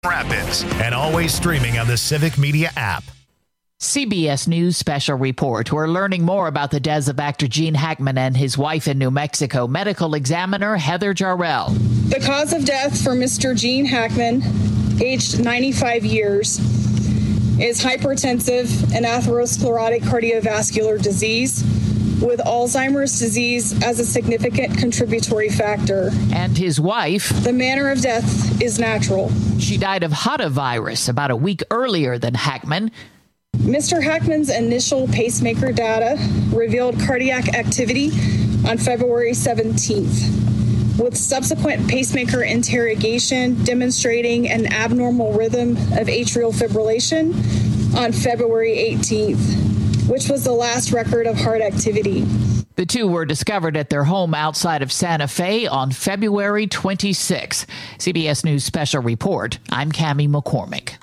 Rapids, and always streaming on the Civic Media app. CBS News special report. We're learning more about the deaths of actor Gene Hackman and his wife in New Mexico. Medical examiner Heather Jarrell. The cause of death for Mr. Gene Hackman, aged 95 years, is hypertensive and atherosclerotic cardiovascular disease, with Alzheimer's disease as a significant contributory factor. And his wife. The manner of death is natural. She died of hantavirus about a week earlier than Hackman. Mr. Hackman's initial pacemaker data revealed cardiac activity on February 17th, with subsequent pacemaker interrogation demonstrating an abnormal rhythm of atrial fibrillation on February 18th. Which was the last record of heart activity. The two were discovered at their home outside of Santa Fe on February 26. CBS News Special Report. I'm Cammie McCormick.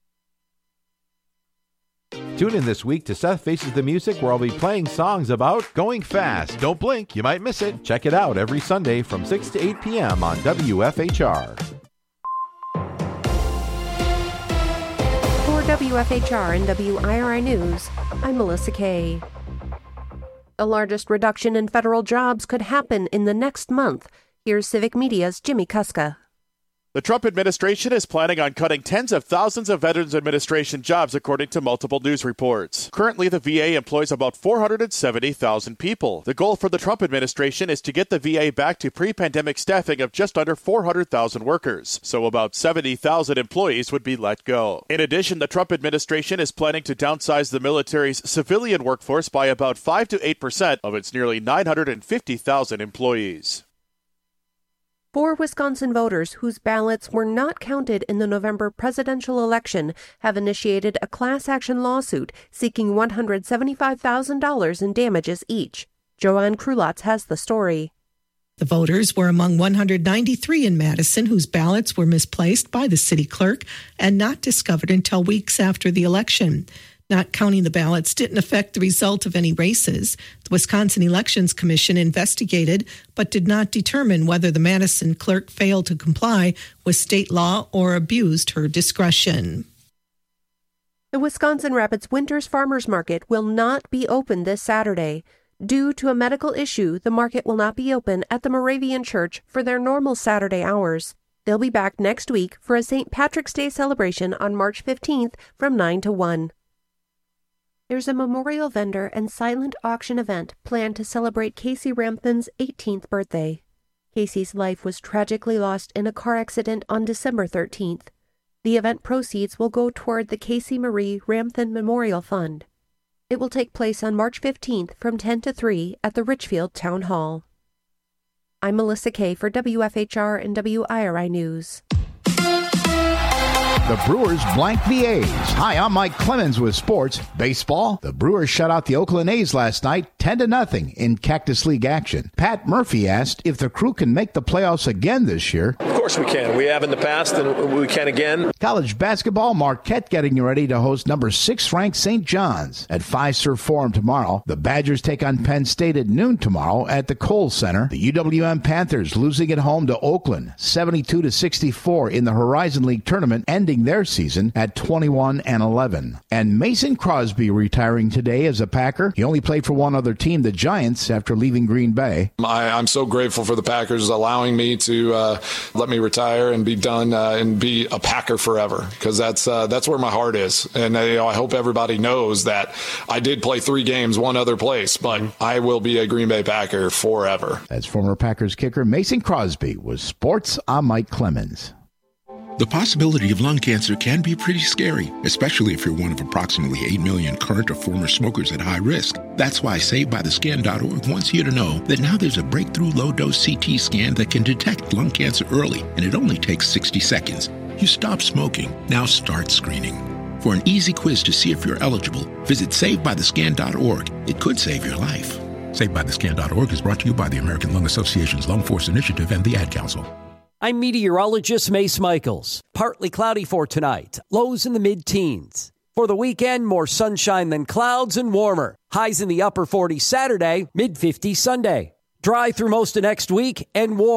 Tune in this week to Seth Faces the Music, where I'll be playing songs about going fast. Don't blink, you might miss it. Check it out every Sunday from 6 to 8 p.m. on WFHR. For WFHR and WIRI News, I'm Melissa Kay. The largest reduction in federal jobs could happen in the next month. Here's Civic Media's Jimmy Kuska. The Trump administration is planning on cutting tens of thousands of Veterans Administration jobs, according to multiple news reports. Currently, the VA employs about 470,000 people. The goal for the Trump administration is to get the VA back to pre-pandemic staffing of just under 400,000 workers, so about 70,000 employees would be let go. In addition, the Trump administration is planning to downsize the military's civilian workforce by about 5 to 8% of its nearly 950,000 employees. 4 Wisconsin voters whose ballots were not counted in the November presidential election have initiated a class action lawsuit seeking $175,000 in damages each. Joanne Krulotz has the story. The voters were among 193 in Madison whose ballots were misplaced by the city clerk and not discovered until weeks after the election. Not counting the ballots didn't affect the result of any races. The Wisconsin Elections Commission investigated but did not determine whether the Madison clerk failed to comply with state law or abused her discretion. The Wisconsin Rapids Winters Farmers Market will not be open this Saturday. Due to a medical issue, the market will not be open at the Moravian Church for their normal Saturday hours. They'll be back next week for a St. Patrick's Day celebration on March 15th from 9 to 1. There's a memorial vendor and silent auction event planned to celebrate Casey Ramthan's 18th birthday. Casey's life was tragically lost in a car accident on December 13th. The event proceeds will go toward the Casey Marie Ramthan Memorial Fund. It will take place on March 15th from 10 to 3 at the Richfield Town Hall. I'm Melissa Kay for WFHR and WIRI News. The Brewers blank the A's. Hi, I'm Mike Clemens with sports. Baseball. The Brewers shut out the Oakland A's last night 10-0 in Cactus League action. Pat Murphy asked if the Crew can make the playoffs again this year. Of course we can. We have in the past and we can again. College basketball. Marquette getting ready to host number 6 ranked St. John's at Fiserv Forum tomorrow. The Badgers take on Penn State at noon tomorrow at the Kohl Center. The UWM Panthers losing at home to Oakland 72-64 in the Horizon League tournament, ending their season at 21-11. And Mason Crosby retiring today as a Packer. He only played for one other team, the Giants, after leaving Green Bay. I'm so grateful for the Packers allowing me to let me retire and be done and be a Packer forever, because that's where my heart is. And I hope everybody knows that I did play 3 games one other place, but I will be a Green Bay Packer forever. That's former Packers kicker Mason Crosby. With sports, I'm Mike Clemens. The possibility of lung cancer can be pretty scary, especially if you're one of approximately 8 million current or former smokers at high risk. That's why SaveByTheScan.org wants you to know that now there's a breakthrough low-dose CT scan that can detect lung cancer early, and it only takes 60 seconds. You stop smoking, now start screening. For an easy quiz to see if you're eligible, visit SaveByTheScan.org. It could save your life. SaveByTheScan.org is brought to you by the American Lung Association's Lung Force Initiative and the Ad Council. I'm meteorologist Mace Michaels. Partly cloudy for tonight. Lows in the mid-teens. For the weekend, more sunshine than clouds and warmer. Highs in the upper 40s Saturday, mid-50s Sunday. Dry through most of next week and warm.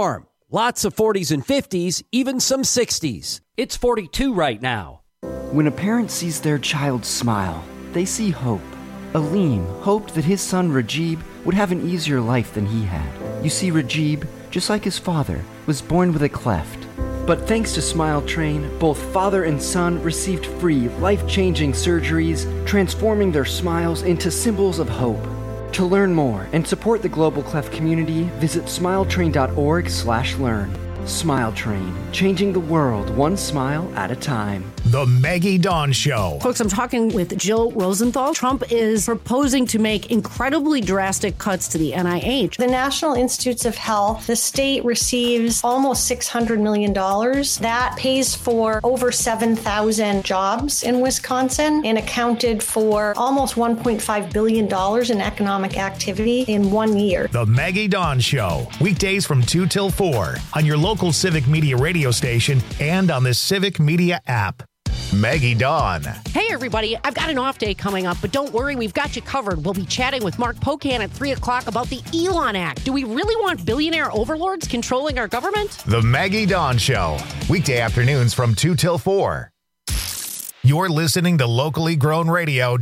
Lots of 40s and 50s, even some 60s. It's 42 right now. When a parent sees their child smile, they see hope. Aleem hoped that his son Rajib would have an easier life than he had. You see, Rajib, just like his father, was born with a cleft. But thanks to Smile Train, both father and son received free, life-changing surgeries, transforming their smiles into symbols of hope. To learn more and support the Global Cleft community, visit smiletrain.org/learn. Smile Train, changing the world one smile at a time. The Maggie Dawn Show. Folks, I'm talking with Jill Rosenthal. Trump is proposing to make incredibly drastic cuts to the NIH. The National Institutes of Health, the state receives almost $600 million. That pays for over 7,000 jobs in Wisconsin and accounted for almost $1.5 billion in economic activity in 1 year. The Maggie Dawn Show. Weekdays from 2 till 4 on your local Civic Media radio station and on the Civic Media app. Maggie Dawn. Hey, everybody. I've got an off day coming up, but don't worry, we've got you covered. We'll be chatting with Mark Pocan at 3 o'clock about the Elon Act. Do we really want billionaire overlords controlling our government? The Maggie Dawn Show. Weekday afternoons from 2 till 4. You're listening to locally grown radio,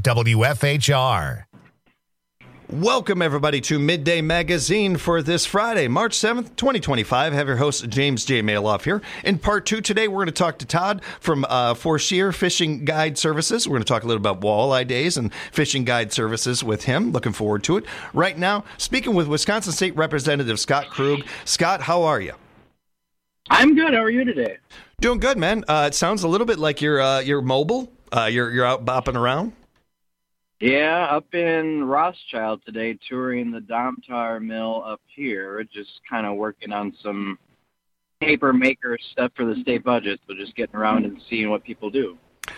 WFHR. Welcome, everybody, to Midday Magazine for this Friday, March 7th, 2025. I have your host, James J. Maloff here. In part 2 today, we're going to talk to Todd from Forshire Fishing Guide Services. We're going to talk a little about walleye days and fishing guide services with him. Looking forward to it. Right now, speaking with Wisconsin State Representative Scott Krug. Scott, how are you? I'm good. How are you today? Doing good, man. It sounds a little bit like you're mobile. You're out bopping around. Yeah, up in Rothschild today, touring the Domtar mill up here, just kind of working on some paper maker stuff for the state budget, so just getting around and seeing what people do.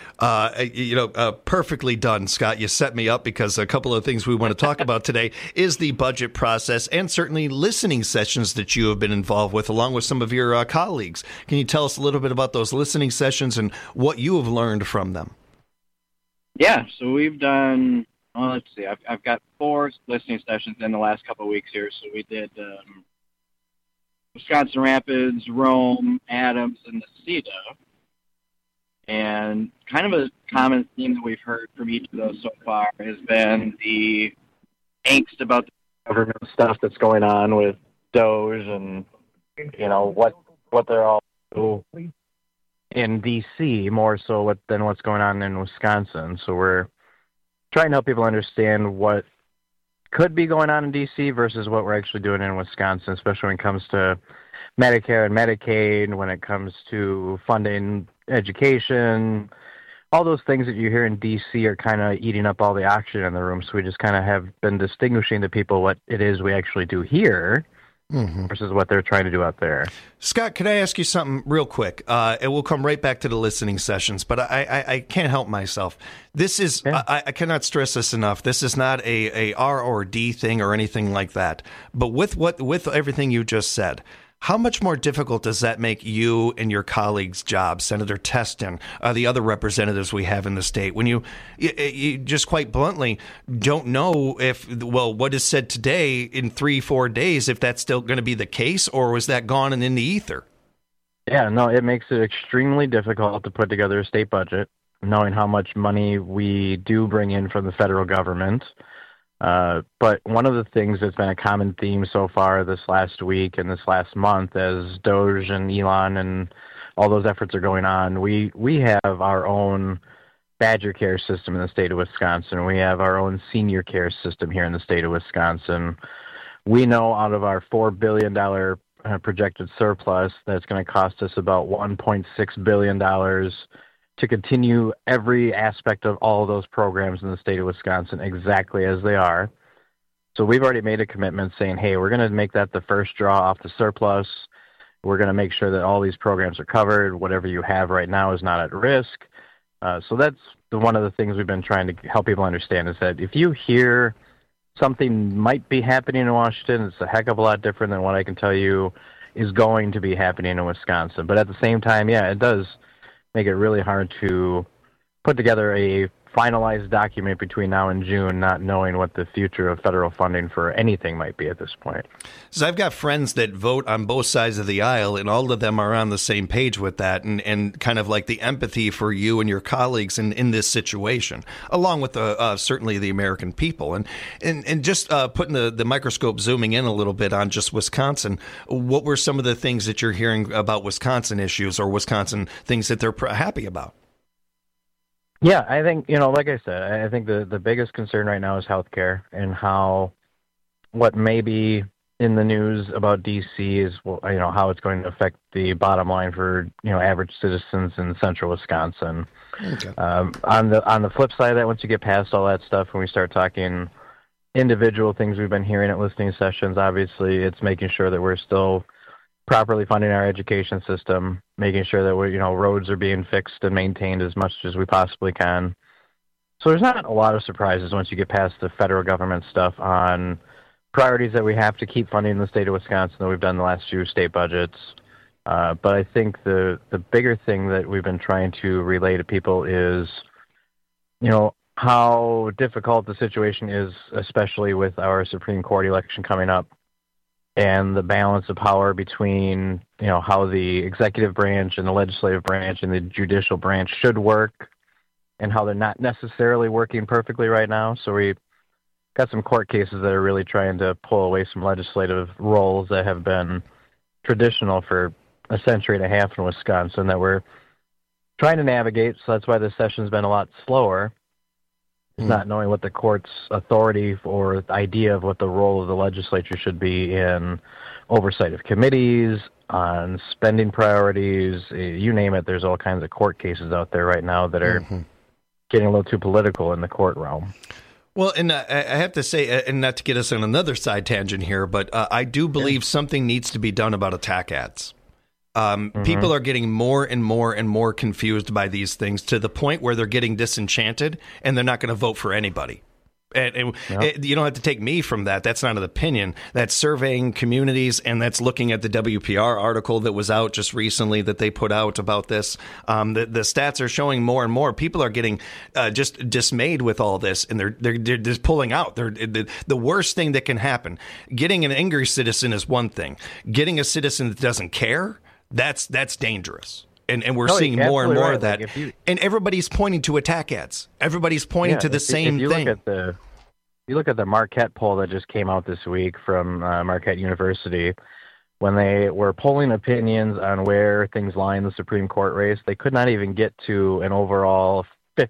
Perfectly done, Scott. You set me up because a couple of things we want to talk about today is the budget process and certainly listening sessions that you have been involved with along with some of your colleagues. Can you tell us a little bit about those listening sessions and what you have learned from them? Yeah, so we've done, let's see, I've got 4 listening sessions in the last couple of weeks here. So we did Wisconsin Rapids, Rome, Adams, and Necedah. And kind of a common theme that we've heard from each of those so far has been the angst about the government stuff that's going on with DOGE and, what they're all doing in D.C. more so than what's going on in Wisconsin. So we're trying to help people understand what could be going on in D.C. versus what we're actually doing in Wisconsin, especially when it comes to Medicare and Medicaid, when it comes to funding education. All those things that you hear in D.C. are kind of eating up all the oxygen in the room. So we just kind of have been distinguishing to people what it is we actually do here. Mm-hmm. Versus what they're trying to do out there. Scott, can I ask you something real quick? It will come right back to the listening sessions, but I can't help myself. This is, yeah. I cannot stress this enough. This is not a R or D thing or anything like that. But with everything you just said, how much more difficult does that make you and your colleagues' jobs, Senator Testin, the other representatives we have in the state, when you just quite bluntly don't know what is said today in 3-4 days, if that's still going to be the case, or was that gone and in the ether? Yeah, no, it makes it extremely difficult to put together a state budget, knowing how much money we do bring in from the federal government. But one of the things that's been a common theme so far this last week and this last month, as DOGE and Elon and all those efforts are going on, we have our own Badger Care system in the state of Wisconsin. We have our own senior care system here in the state of Wisconsin. We know out of our $4 billion projected surplus, that's going to cost us about $1.6 billion to continue every aspect of all of those programs in the state of Wisconsin exactly as they are. So we've already made a commitment saying, hey, we're going to make that the first draw off the surplus. We're going to make sure that all these programs are covered. Whatever you have right now is not at risk. So that's one of the things we've been trying to help people understand is that if you hear something might be happening in Washington, it's a heck of a lot different than what I can tell you is going to be happening in Wisconsin. But at the same time, yeah, it does make it really hard to put together a finalized document between now and June, not knowing what the future of federal funding for anything might be at this point. So I've got friends that vote on both sides of the aisle, and all of them are on the same page with that, and kind of like the empathy for you and your colleagues in this situation, along with certainly the American people. And just putting the microscope, zooming in a little bit on just Wisconsin, what were some of the things that you're hearing about Wisconsin issues or Wisconsin things that they're happy about? Yeah, I think, like I said, I think the biggest concern right now is healthcare, and what may be in the news about D.C. is, how it's going to affect the bottom line for, average citizens in central Wisconsin. Okay. On the flip side of that, once you get past all that stuff, when we start talking individual things we've been hearing at listening sessions, obviously it's making sure that we're still properly funding our education system, making sure that roads are being fixed and maintained as much as we possibly can. So there's not a lot of surprises once you get past the federal government stuff on priorities that we have to keep funding in the state of Wisconsin that we've done the last few state budgets. But I think the bigger thing that we've been trying to relay to people is, how difficult the situation is, especially with our Supreme Court election coming up, and the balance of power between, how the executive branch and the legislative branch and the judicial branch should work, and how they're not necessarily working perfectly right now. So we got some court cases that are really trying to pull away some legislative roles that have been traditional for a century and a half in Wisconsin that we're trying to navigate. So that's why this session's been a lot slower. Not knowing what the court's authority or idea of what the role of the legislature should be in oversight of committees, on spending priorities, you name it. There's all kinds of court cases out there right now that are getting a little too political in the court realm. Well, and I have to say, and not to get us on another side tangent here, but I do believe something needs to be done about attack ads. People are getting more and more and more confused by these things to the point where they're getting disenchanted and they're not going to vote for anybody. And you don't have to take me from that. That's not an opinion. That's surveying communities, and that's looking at the WPR article that was out just recently that they put out about this. The stats are showing more and more people are getting just dismayed with all this, and they're just pulling out. The worst thing that can happen. Getting an angry citizen is one thing. Getting a citizen that doesn't care, that's dangerous. And we're seeing more and more of that. And everybody's pointing to attack ads. Everybody's pointing to the same thing. If you look at the Marquette poll that just came out this week from Marquette University, when they were polling opinions on where things lie in the Supreme Court race, they could not even get to an overall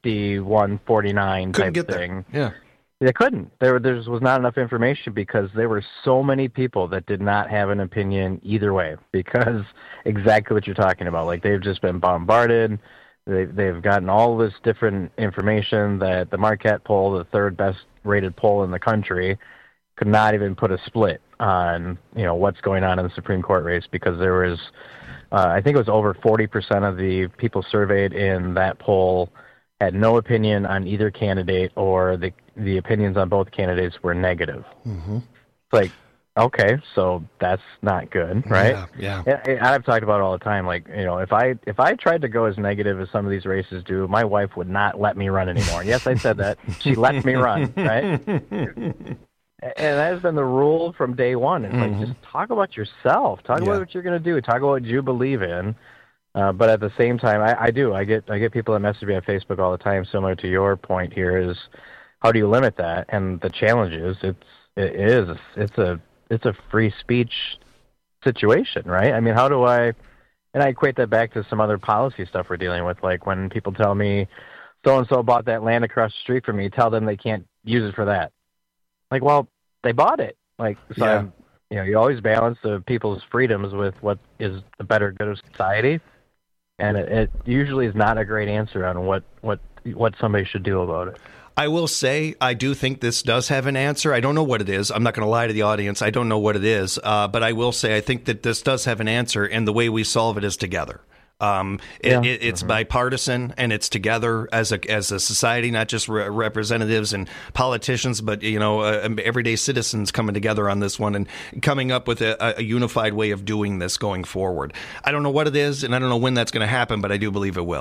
51-49 type thing. Yeah. They couldn't. There was not enough information because there were so many people that did not have an opinion either way, because exactly what you're talking about. Like, they've just been bombarded. They've gotten all this different information that the Marquette poll, the third best rated poll in the country, could not even put a split on, what's going on in the Supreme Court race, because there was, I think it was over 40% of the people surveyed in that poll had no opinion on either candidate, or the opinions on both candidates were negative. It's like, okay, so that's not good, right? Yeah. And I've talked about it all the time. Like, if I tried to go as negative as some of these races do, my wife would not let me run anymore. And yes, I said that. She let me run, right? And that has been the rule from day one. It's like, just talk about yourself. Talk about what you're going to do. Talk about what you believe in. But at the same time, I get people that message me on Facebook all the time, similar to your point here, is how do you limit that? And the challenge is it's a free speech situation, right? I mean, how do I equate that back to some other policy stuff we're dealing with, like when people tell me so-and-so bought that land across the street from me, tell them they can't use it for that. Like, well, they bought it. Like, so you always balance the people's freedoms with what is the better good of society. And it usually is not a great answer on what somebody should do about it. I will say, I do think this does have an answer. I don't know what it is. I'm not going to lie to the audience. I don't know what it is. But I will say, I think that this does have an answer, and the way we solve it is together. It's bipartisan, and it's together as a society, not just representatives and politicians, but everyday citizens coming together on this one and coming up with a unified way of doing this going forward. I don't know what it is, and I don't know when that's going to happen, but I do believe it will.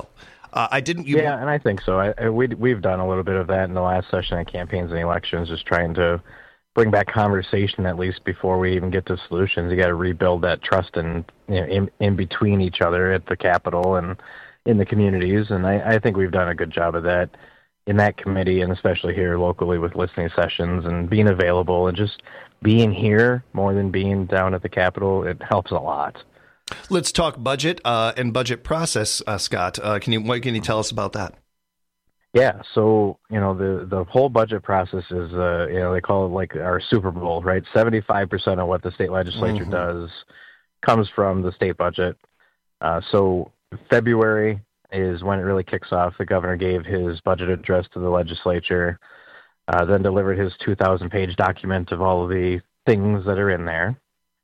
Yeah, and I think so. We've done a little bit of that in the last session on campaigns and elections, just trying to bring back conversation at least before we even get to solutions. You got to rebuild that trust in between each other at the Capitol and in the communities, and I think we've done a good job of that in that committee, and especially here locally with listening sessions and being available and just being here more than being down at the Capitol. It helps a lot. Let's talk budget and budget process, Scott. What can you tell us about that? Yeah, so the whole budget process is they call it like our Super Bowl, right? 75% of what the state legislature does comes from the state budget. So February is when it really kicks off. The governor gave his budget address to the legislature, then delivered his 2,000-page document of all of the things that are in there.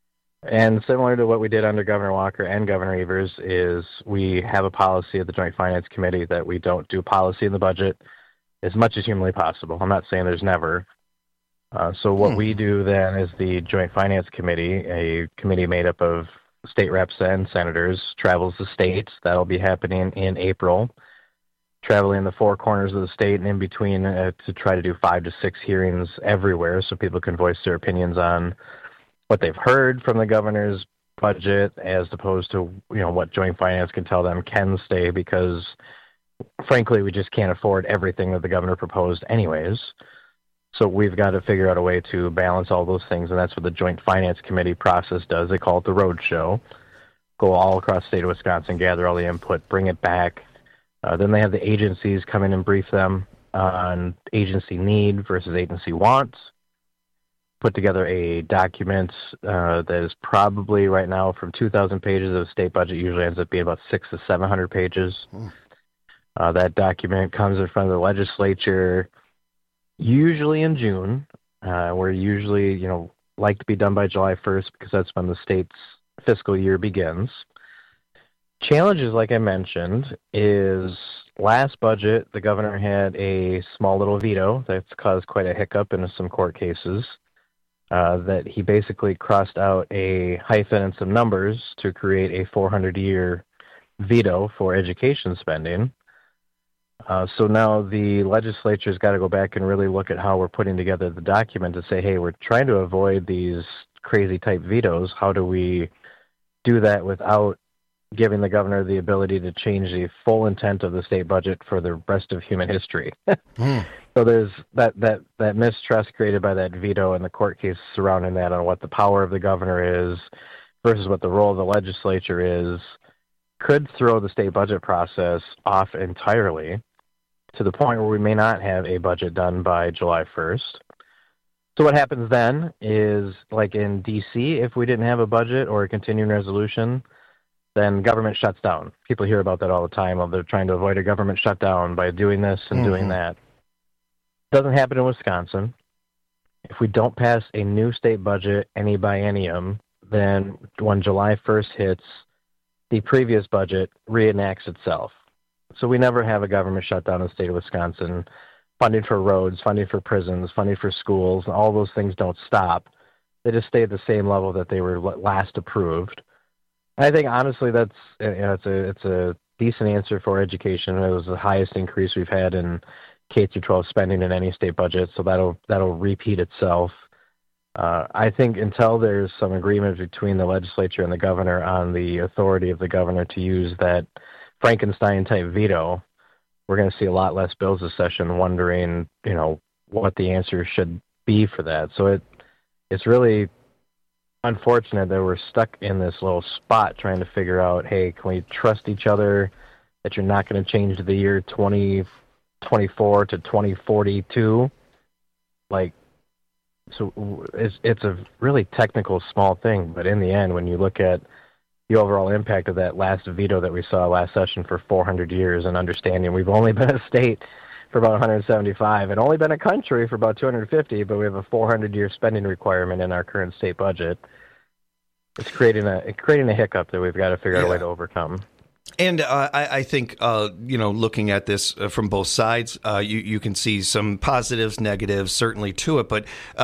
And similar to what we did under Governor Walker and Governor Evers is we have a policy at the Joint Finance Committee that we don't do policy in the budget as much as humanly possible. I'm not saying there's never. So what we do then is the Joint Finance Committee, a committee made up of state reps and senators, travels the state. That'll be happening in April, traveling the four corners of the state and in between to try to do 5 to 6 hearings everywhere so people can voice their opinions on what they've heard from the governor's budget as opposed to, what Joint Finance can tell them can stay because, frankly, we just can't afford everything that the governor proposed anyways. So we've got to figure out a way to balance all those things, and that's what the Joint Finance Committee process does. They call it the road show. Go all across the state of Wisconsin, gather all the input, bring it back. Then they have the agencies come in and brief them on agency need versus agency wants. Put together a document that is probably right now from 2,000 pages of the state budget, usually ends up being about 600 to 700 pages. That document comes in front of the legislature usually in June. We're usually, like to be done by July 1st because that's when the state's fiscal year begins. Challenges, like I mentioned, is last budget, the governor had a small little veto that's caused quite a hiccup in some court cases. That he basically crossed out a hyphen and some numbers to create a 400-year veto for education spending. So now the legislature's got to go back and really look at how we're putting together the document to say, hey, we're trying to avoid these crazy type vetoes. How do we do that without giving the governor the ability to change the full intent of the state budget for the rest of human history? So there's that mistrust created by that veto and the court case surrounding that on what the power of the governor is versus what the role of the legislature is could throw the state budget process off entirely to the point where we may not have a budget done by July 1st. So what happens then is, like in D.C., if we didn't have a budget or a continuing resolution, then government shuts down. People hear about that all the time. They're trying to avoid a government shutdown by doing this and doing that. Doesn't happen in Wisconsin. If we don't pass a new state budget, any biennium, then when July 1st hits, the previous budget reenacts itself. So we never have a government shutdown in the state of Wisconsin. Funding for roads, funding for prisons, funding for schools, all those things don't stop. They just stay at the same level that they were last approved. I think honestly that's it's a decent answer for education. It was the highest increase we've had in K-12 spending in any state budget, so that'll repeat itself. I think until there's some agreement between the legislature and the governor on the authority of the governor to use that Frankenstein-type veto, we're going to see a lot less bills this session wondering, what the answer should be for that. So it's really unfortunate that we're stuck in this little spot trying to figure out, hey, can we trust each other that you're not going to change the year 2024 to 2042? So it's a really technical, small thing, but in the end, when you look at the overall impact of that last veto that we saw last session for 400 years and understanding we've only been a state for about 175 and only been a country for about 250, but we have a 400-year spending requirement in our current state budget. It's creating a hiccup that we've got to figure out a way to overcome. And I think, looking at this from both sides, you can see some positives, negatives, certainly to it. But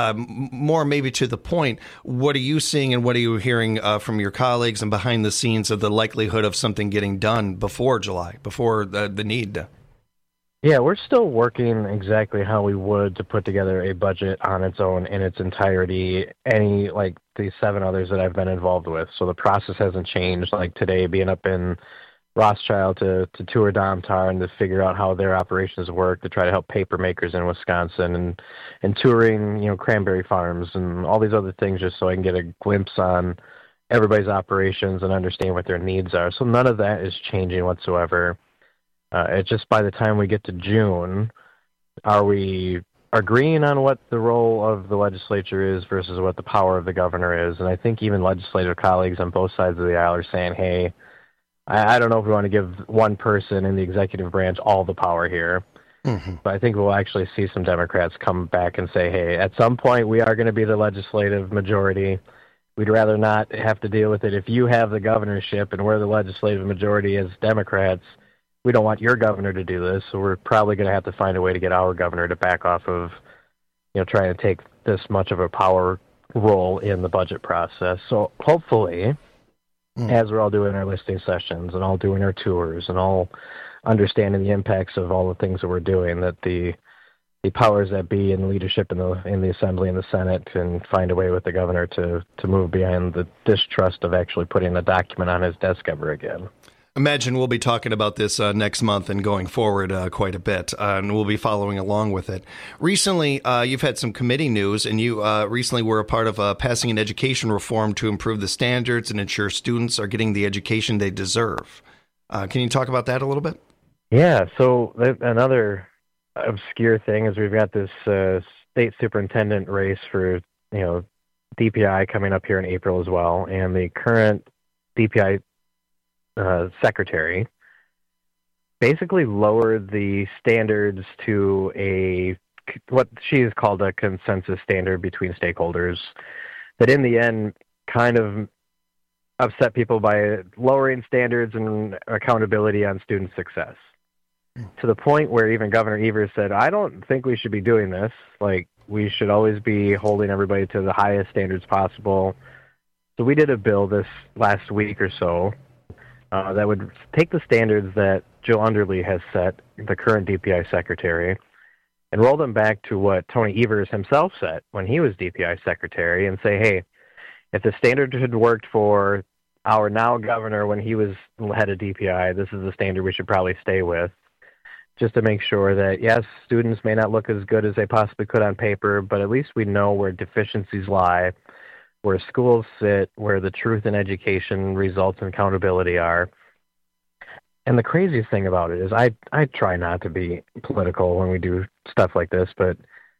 more maybe to the point, what are you seeing and what are you hearing from your colleagues and behind the scenes of the likelihood of something getting done before July, before the need? Yeah, we're still working exactly how we would to put together a budget on its own in its entirety, like the 7 others that I've been involved with. So the process hasn't changed, like today being up in Rothschild to tour Domtar and to figure out how their operations work, to try to help paper makers in Wisconsin, and touring, cranberry farms and all these other things, just so I can get a glimpse on everybody's operations and understand what their needs are. So none of that is changing whatsoever. It's just by the time we get to June, are we agreeing on what the role of the legislature is versus what the power of the governor is? And I think even legislative colleagues on both sides of the aisle are saying, hey, I don't know if we want to give one person in the executive branch all the power here. Mm-hmm. But I think we'll actually see some Democrats come back and say, hey, at some point we are going to be the legislative majority. We'd rather not have to deal with it. If you have the governorship and we're the legislative majority as Democrats, we don't want your governor to do this, so we're probably going to have to find a way to get our governor to back off of, trying to take this much of a power role in the budget process. So hopefully, as we're all doing our listening sessions and all doing our tours and all understanding the impacts of all the things that we're doing, that the powers that be and leadership in the Assembly and the Senate can find a way with the governor to move behind the distrust of actually putting the document on his desk ever again. Imagine we'll be talking about this next month and going forward quite a bit, and we'll be following along with it. Recently, you've had some committee news, and you recently were a part of passing an education reform to improve the standards and ensure students are getting the education they deserve. Can you talk about that a little bit? Yeah, so another obscure thing is we've got this state superintendent race for, DPI coming up here in April as well, and the current DPI secretary basically lowered the standards to what she has called a consensus standard between stakeholders that in the end kind of upset people by lowering standards and accountability on student success to the point where even Governor Evers said, I don't think we should be doing this. Like, we should always be holding everybody to the highest standards possible. So we did a bill this last week or so that would take the standards that Jill Underly has set, the current DPI secretary, and roll them back to what Tony Evers himself set when he was DPI secretary and say, hey, if the standard had worked for our now governor when he was head of DPI, this is the standard we should probably stay with, just to make sure that, yes, students may not look as good as they possibly could on paper, but at least we know where deficiencies lie, where schools sit, where the truth in education results and accountability are. And the craziest thing about it is I try not to be political when we do stuff like this, but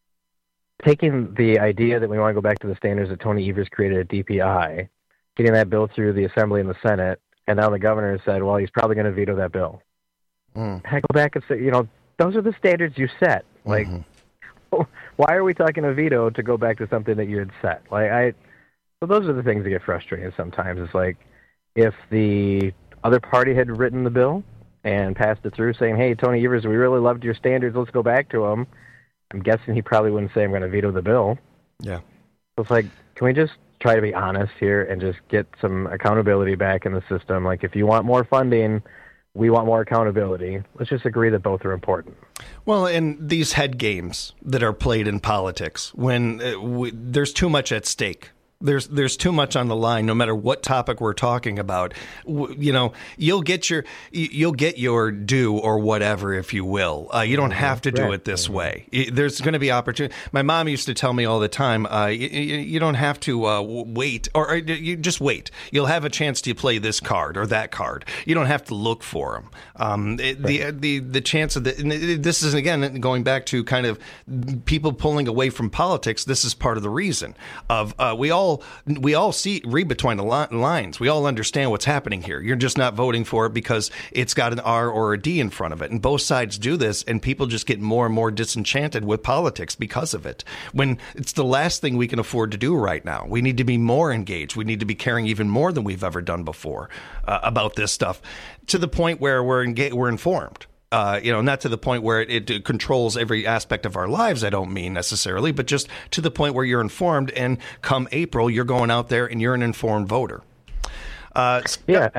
taking the idea that we want to go back to the standards that Tony Evers created at DPI, getting that bill through the Assembly and the Senate, and now the governor has said, well, he's probably going to veto that bill. I go back and say, those are the standards you set. Like, why are we talking a veto to go back to something that you had set? So those are the things that get frustrating sometimes. It's like, if the other party had written the bill and passed it through saying, hey, Tony Evers, we really loved your standards, let's go back to them, I'm guessing he probably wouldn't say I'm going to veto the bill. Yeah. So it's like, can we just try to be honest here and just get some accountability back in the system? Like, if you want more funding, we want more accountability. Let's just agree that both are important. Well, and these head games that are played in politics, when there's too much at stake. There's too much on the line, no matter what topic we're talking about. You'll get your due or whatever, if you will. You don't have to do it this way. There's going to be opportunity. My mom used to tell me all the time, you don't have to wait, or you just wait. You'll have a chance to play this card or that card. You don't have to look for them. The chance of this is, again, going back to kind of people pulling away from politics. This is part of the reason of we all all read between the lines. We all understand what's happening here. You're just not voting for it because it's got an R or a D in front of it. And both sides do this, and people just get more and more disenchanted with politics because of it. When it's the last thing we can afford to do right now. We need to be more engaged. We need to be caring even more than we've ever done before about this stuff, to the point where we're informed. Not to the point where it controls every aspect of our lives, I don't mean necessarily, but just to the point where you're informed, and come April, you're going out there and you're an informed voter. That's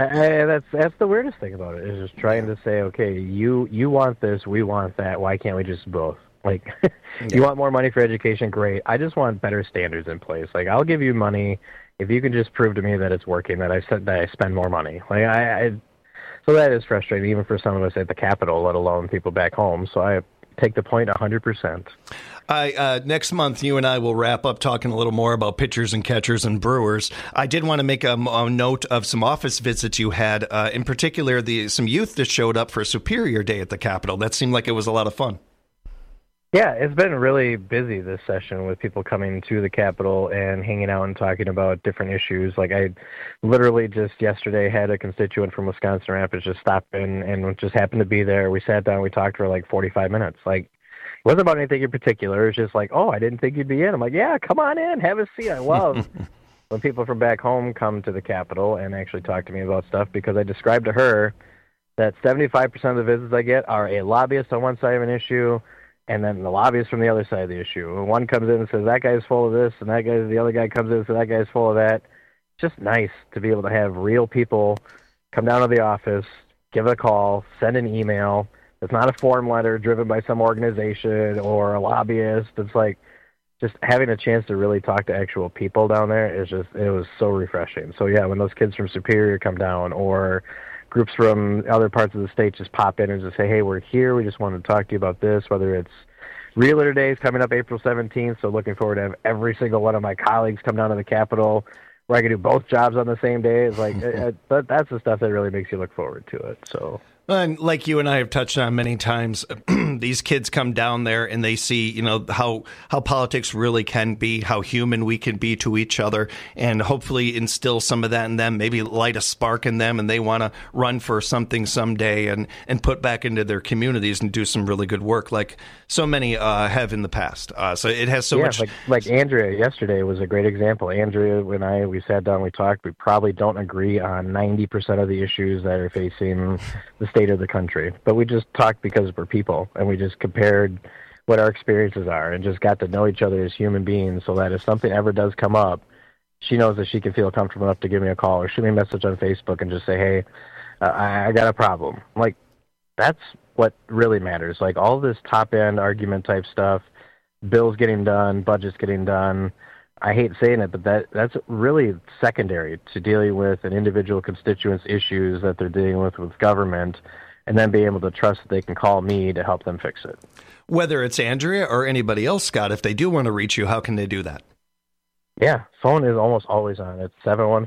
the weirdest thing about it, is just trying to say, okay, you want this, we want that, why can't we just both? Like, you want more money for education, great. I just want better standards in place. Like, I'll give you money if you can just prove to me that it's working, that I spend more money. Like, so that is frustrating, even for some of us at the Capitol, let alone people back home. So I take the point 100%. Next month, you and I will wrap up talking a little more about pitchers and catchers and brewers. I did want to make a note of some office visits you had, in particular, some youth that showed up for Superior Day at the Capitol. That seemed like it was a lot of fun. Yeah, it's been really busy this session with people coming to the Capitol and hanging out and talking about different issues. Like, I literally just yesterday had a constituent from Wisconsin Rapids just stop in and just happened to be there. We sat down, we talked for like 45 minutes. Like, it wasn't about anything in particular. It was just like, oh, I didn't think you'd be in. I'm like, yeah, come on in, have a seat. I love when people from back home come to the Capitol and actually talk to me about stuff, because I described to her that 75% of the visits I get are a lobbyist on one side of an issue, and then the lobbyist from the other side of the issue. And one comes in and says, that guy's full of this, and the other guy comes in and says, that guy's full of that. It's just nice to be able to have real people come down to the office, give a call, send an email. It's not a form letter driven by some organization or a lobbyist. It's like just having a chance to really talk to actual people down there it was so refreshing. So yeah, when those kids from Superior come down, or groups from other parts of the state just pop in and just say, hey, we're here, we just wanted to talk to you about this, whether it's Realtor Day is coming up April 17th, so looking forward to have every single one of my colleagues come down to the Capitol where I can do both jobs on the same day. It's like, that's the stuff that really makes you look forward to it. So. And like you and I have touched on many times, these kids come down there and they see, how politics really can be, how human we can be to each other, and hopefully instill some of that in them, maybe light a spark in them, and they want to run for something someday and put back into their communities and do some really good work, like so many have in the past. So it has so much. Like Andrea yesterday was a great example. Andrea and we sat down, we talked. We probably don't agree on 90% of the issues that are facing the state of the country, but we just talked because we're people, and we just compared what our experiences are and just got to know each other as human beings, so that if something ever does come up, she knows that she can feel comfortable enough to give me a call or shoot me a message on Facebook and just say, hey, I got a problem. Like, that's what really matters. Like, all this top-end argument type stuff, bills getting done, budgets getting done, I hate saying it, but that's really secondary to dealing with an individual constituent's issues that they're dealing with government, and then being able to trust that they can call me to help them fix it. Whether it's Andrea or anybody else, Scott, if they do want to reach you, how can they do that? Yeah, phone is almost always on. It's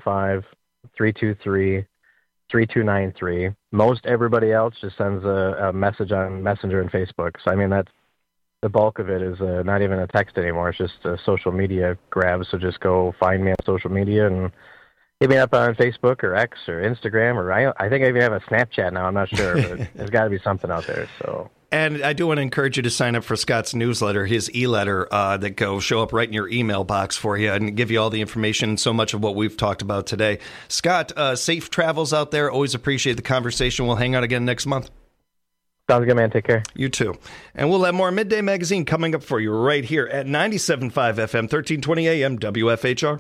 715-323-3293. Most everybody else just sends a message on Messenger and Facebook. So, I mean, that's the bulk of it is not even a text anymore. It's just a social media grab. So just go find me on social media and hit me up on Facebook or X or Instagram, or I think I even have a Snapchat now. I'm not sure, but there's got to be something out there. So. And I do want to encourage you to sign up for Scott's newsletter, his e-letter that show up right in your email box for you and give you all the information, so much of what we've talked about today. Scott, safe travels out there. Always appreciate the conversation. We'll hang out again next month. Sounds good, man. Take care. You too. And we'll have more Midday Magazine coming up for you right here at 97.5 FM, 1320 AM, WFHR.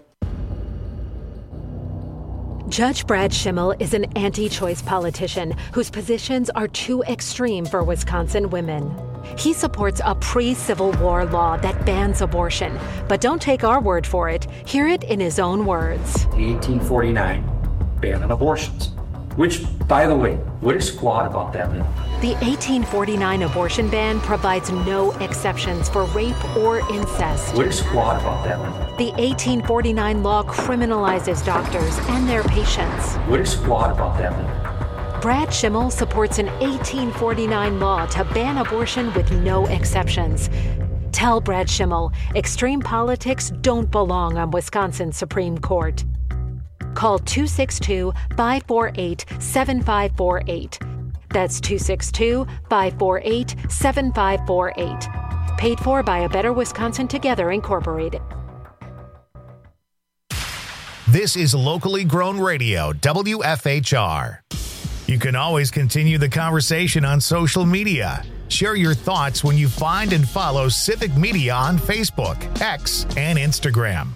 Judge Brad Schimmel is an anti-choice politician whose positions are too extreme for Wisconsin women. He supports a pre-Civil War law that bans abortion. But don't take our word for it. Hear it in his own words. The 1849 ban on abortions. Which, by the way, what is squat about that? The 1849 abortion ban provides no exceptions for rape or incest. What is squat about that? The 1849 law criminalizes doctors and their patients. What is squat about that? Brad Schimmel supports an 1849 law to ban abortion with no exceptions. Tell Brad Schimmel extreme politics don't belong on Wisconsin's Supreme Court. Call 262-548-7548. That's 262-548-7548. Paid for by A Better Wisconsin Together, Incorporated. This is locally grown radio, WFHR. You can always continue the conversation on social media. Share your thoughts when you find and follow Civic Media on Facebook, X, and Instagram.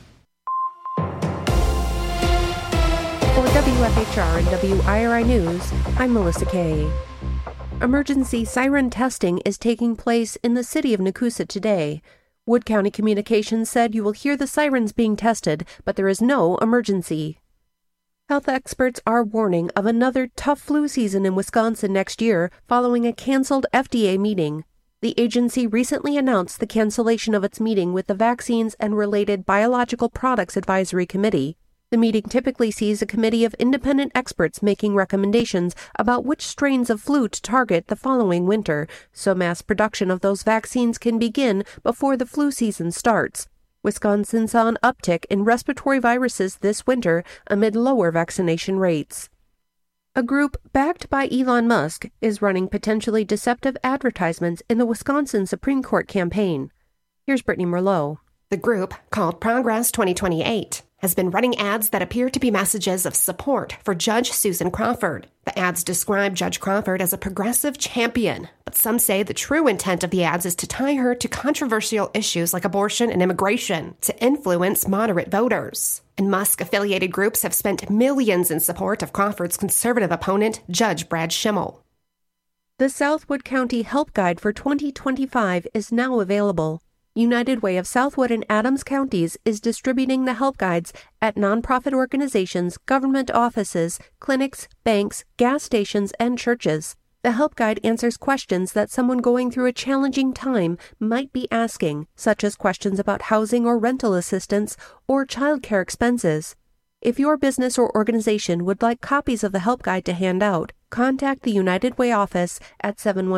For WFHR and WIRI News, I'm Melissa Kay. Emergency siren testing is taking place in the city of Nakusa today. Wood County Communications said you will hear the sirens being tested, but there is no emergency. Health experts are warning of another tough flu season in Wisconsin next year following a canceled FDA meeting. The agency recently announced the cancellation of its meeting with the Vaccines and Related Biological Products Advisory Committee. The meeting typically sees a committee of independent experts making recommendations about which strains of flu to target the following winter, so mass production of those vaccines can begin before the flu season starts. Wisconsin saw an uptick in respiratory viruses this winter amid lower vaccination rates. A group backed by Elon Musk is running potentially deceptive advertisements in the Wisconsin Supreme Court campaign. Here's Brittany Merlot. The group, called Progress 2028, has been running ads that appear to be messages of support for Judge Susan Crawford. The ads describe Judge Crawford as a progressive champion, but some say the true intent of the ads is to tie her to controversial issues like abortion and immigration to influence moderate voters. And Musk-affiliated groups have spent millions in support of Crawford's conservative opponent, Judge Brad Schimmel. The Southwood County Help Guide for 2025 is now available. United Way of Southwood and Adams counties is distributing the help guides at nonprofit organizations, government offices, clinics, banks, gas stations, and churches. The help guide answers questions that someone going through a challenging time might be asking, such as questions about housing or rental assistance or childcare expenses. If your business or organization would like copies of the help guide to hand out, contact the United Way office at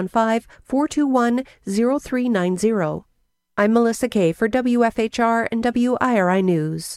715-421-0390. I'm Melissa Kay for WFHR and WIRI News.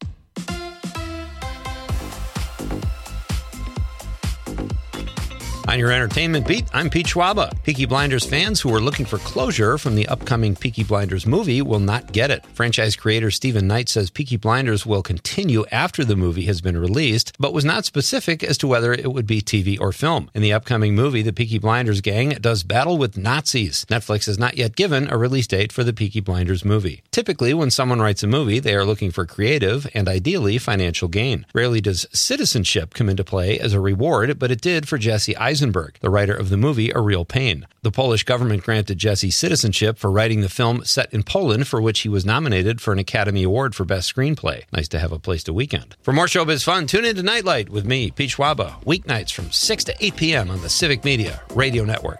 On your entertainment beat, I'm Pete Schwaba. Peaky Blinders fans who are looking for closure from the upcoming Peaky Blinders movie will not get it. Franchise creator Stephen Knight says Peaky Blinders will continue after the movie has been released, but was not specific as to whether it would be TV or film. In the upcoming movie, the Peaky Blinders gang does battle with Nazis. Netflix has not yet given a release date for the Peaky Blinders movie. Typically, when someone writes a movie, they are looking for creative and ideally financial gain. Rarely does citizenship come into play as a reward, but it did for Jesse Eisenberg, the writer of the movie A Real Pain. The Polish government granted Jesse citizenship for writing the film set in Poland, for which he was nominated for an Academy Award for Best Screenplay. Nice to have a place to weekend. For more showbiz fun, tune in to Nightlight with me, Pete Schwaba, weeknights from 6 to 8 p.m. on the Civic Media Radio Network.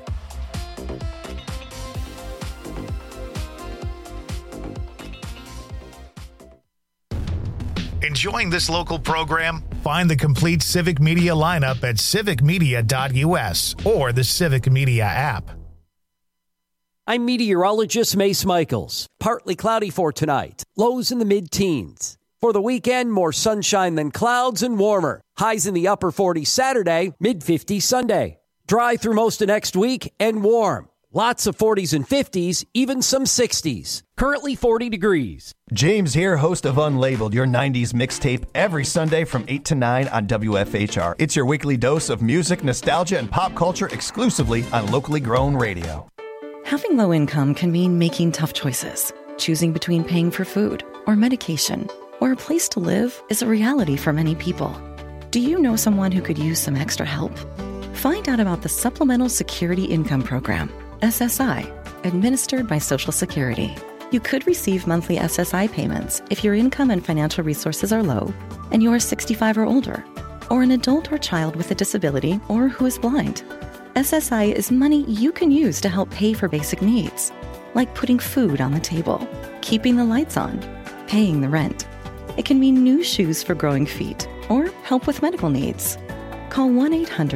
Enjoying this local program? Find the complete Civic Media lineup at civicmedia.us or the Civic Media app. I'm meteorologist Mace Michaels. Partly cloudy for tonight. Lows in the mid-teens. For the weekend, more sunshine than clouds and warmer. Highs in the upper 40s Saturday, mid-50s Sunday. Dry through most of next week and warm. Lots of 40s and 50s, even some 60s. Currently 40 degrees. James here, host of Unlabeled, your 90s mixtape, every Sunday from 8 to 9 on WFHR. It's your weekly dose of music, nostalgia, and pop culture exclusively on locally grown radio. Having low income can mean making tough choices. Choosing between paying for food or medication or a place to live is a reality for many people. Do you know someone who could use some extra help? Find out about the Supplemental Security Income Program, SSI, administered by Social Security. You could receive monthly SSI payments if your income and financial resources are low and you are 65 or older, or an adult or child with a disability or who is blind. SSI is money you can use to help pay for basic needs, like putting food on the table, keeping the lights on, paying the rent. It can mean new shoes for growing feet or help with medical needs. Call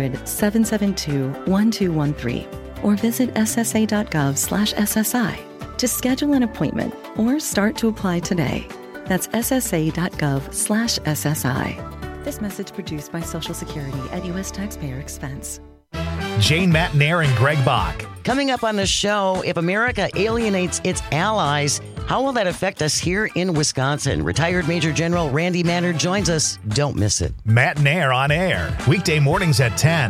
1-800-772-1213 or visit ssa.gov/SSI. To schedule an appointment or start to apply today, that's ssa.gov/SSI. This message produced by Social Security at U.S. taxpayer expense. Jane Matnair and Greg Bach. Coming up on the show, if America alienates its allies, how will that affect us here in Wisconsin? Retired Major General Randy Maynard joins us. Don't miss it. Matnair on air, weekday mornings at 10.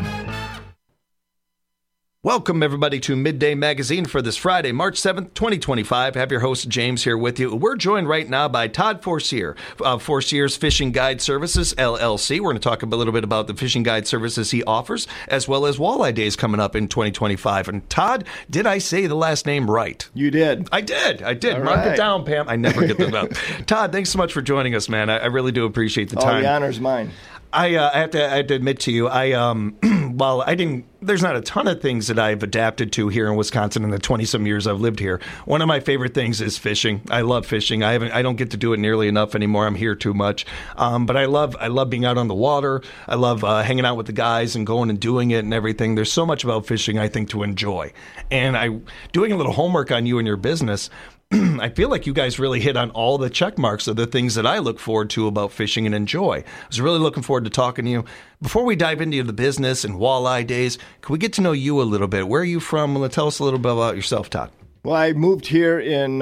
Welcome, everybody, to Midday Magazine for this Friday, March 7th, 2025. I have your host, James, here with you. We're joined right now by Todd Forcier of Forcier's Fishing Guide Services, LLC. We're going to talk a little bit about the fishing guide services he offers, as well as Walleye Days coming up in 2025. And Todd, did I say the last name right? You did. I did. All Mark right. it down, Pam. I never get them out. Todd, thanks so much for joining us, man. I really do appreciate the time. The honor's mine. I have to admit to you, while I didn't, there's not a ton of things that I've adapted to here in Wisconsin in the 20-some years I've lived here. One of my favorite things is fishing. I love fishing. I don't get to do it nearly enough anymore. I'm here too much. But I love being out on the water. I love hanging out with the guys and going and doing it and everything. There's so much about fishing, I think, to enjoy. And doing a little homework on you and your business, I feel like you guys really hit on all the check marks of the things that I look forward to about fishing and enjoy. I was really looking forward to talking to you. Before we dive into the business and Walleye Days, can we get to know you a little bit? Where are you from? Tell us a little bit about yourself, Todd. Well, I moved here in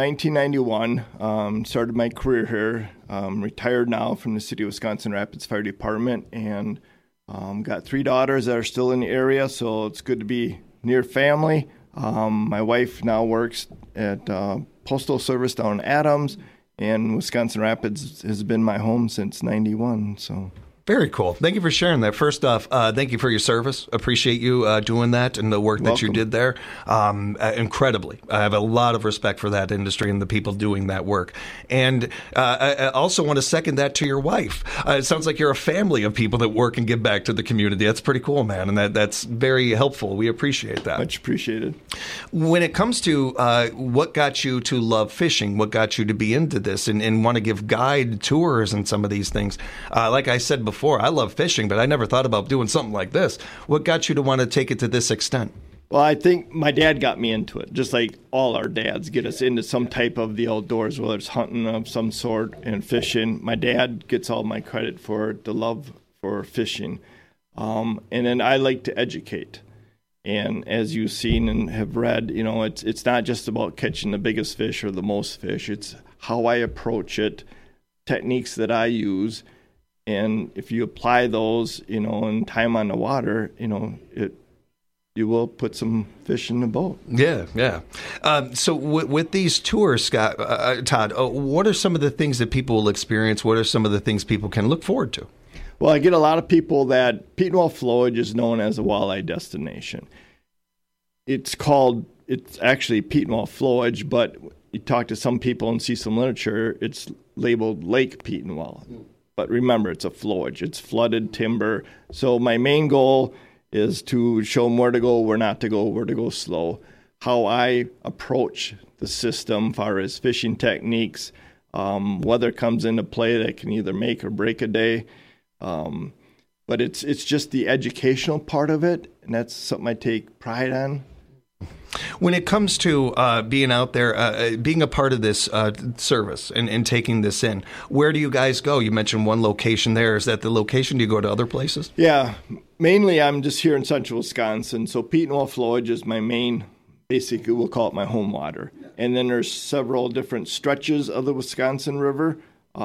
1991, started my career here, retired now from the City of Wisconsin Rapids Fire Department, and got 3 daughters that are still in the area, so it's good to be near family. My wife now works at Postal Service down in Adams, and Wisconsin Rapids has been my home since 91. So very cool. Thank you for sharing that. First off, thank you for your service. Appreciate you doing that and the work that you did there. Incredibly. I have a lot of respect for that industry and the people doing that work. And I also want to second that to your wife. It sounds like you're a family of people that work and give back to the community. That's pretty cool, man. And that's very helpful. We appreciate that. Much appreciated. When it comes to what got you to love fishing, what got you to be into this and want to give guide tours and some of these things, like I said before, I love fishing, but I never thought about doing something like this. What got you to want to take it to this extent? Well, I think my dad got me into it, just like all our dads get us into some type of the outdoors, whether it's hunting of some sort and fishing. My dad gets all my credit for the love for fishing. And then I like to educate. And as you've seen and have read, it's not just about catching the biggest fish or the most fish. It's how I approach it, techniques that I use. And if you apply those, in time on the water, you will put some fish in the boat. Yeah. So with these tours, Todd, what are some of the things that people will experience? What are some of the things people can look forward to? Well, I get a lot of people that Petenwall Flowage is known as a walleye destination. It's actually Petenwall Flowage, but you talk to some people and see some literature, it's labeled Lake Petenwall. But remember, it's a flowage. It's flooded timber. So my main goal is to show them where to go, where not to go, where to go slow, how I approach the system as far as fishing techniques. Weather comes into play that can either make or break a day. But it's just the educational part of it, and that's something I take pride on. When it comes to being out there, being a part of this service and taking this in, where do you guys go? You mentioned one location there. Is that the location? Do you go to other places? Yeah, mainly I'm just here in central Wisconsin. So Petenwall Flowage is my main, basically we'll call it my home water. And then there's several different stretches of the Wisconsin River.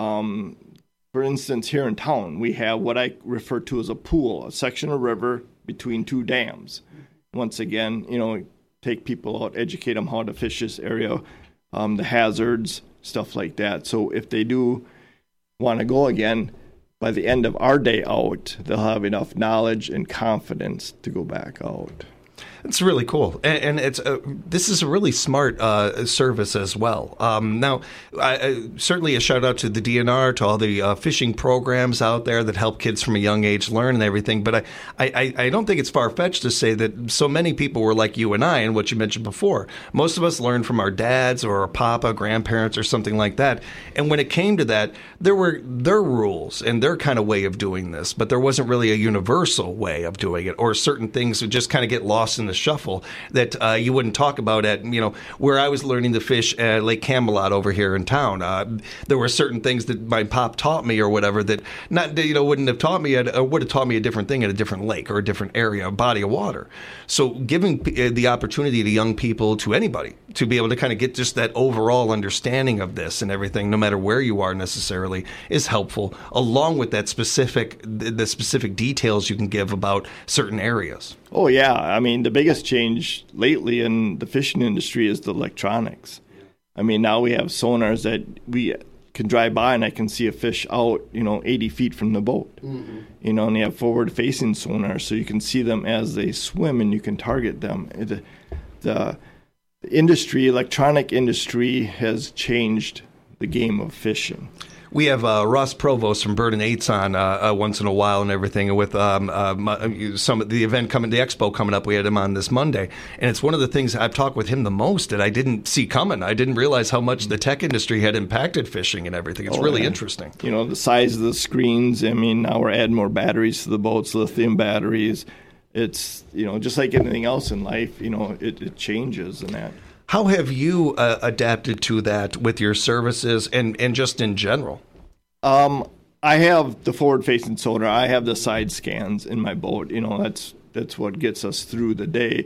For instance, here in town, we have what I refer to as a pool, a section of river between 2 dams. Once again, take people out, educate them how to fish this area, the hazards, stuff like that. So if they do want to go again, by the end of our day out, they'll have enough knowledge and confidence to go back out. It's really cool, and it's this is a really smart service as well. Now, certainly a shout out to the DNR, to all the fishing programs out there that help kids from a young age learn and everything. But I don't think it's far fetched to say that so many people were like you and I, and what you mentioned before. Most of us learned from our dads or our papa, grandparents, or something like that. And when it came to that, there were their rules and their kind of way of doing this, but there wasn't really a universal way of doing it, or certain things would just kind of get lost in the shuffle that you wouldn't talk about at, where I was learning to fish at Lake Camelot over here in town. There were certain things that my pop taught me or whatever that wouldn't have taught me or would have taught me a different thing at a different lake or a different area, a body of water. So giving the opportunity to young people, to anybody, to be able to kind of get just that overall understanding of this and everything, no matter where you are necessarily, is helpful, along with that the specific details you can give about certain areas. Oh, yeah. I mean, the biggest change lately in the fishing industry is the electronics. I mean, now we have sonars that we can drive by and I can see a fish out, 80 feet from the boat. Mm-hmm. And you have forward-facing sonar, so you can see them as they swim and you can target them. The electronic industry has changed the game of fishing. We have Ross Provost from Bird and Eights on once in a while and everything. With some of the event the expo coming up, we had him on this Monday, and it's one of the things I've talked with him the most that I didn't see coming. I didn't realize how much the tech industry had impacted fishing and everything. It's really interesting. The size of the screens. I mean, now we're adding more batteries to the boats, lithium batteries. It's just like anything else in life. It changes and that. How have you adapted to that with your services and just in general? I have the forward-facing sonar. I have the side scans in my boat. That's what gets us through the day.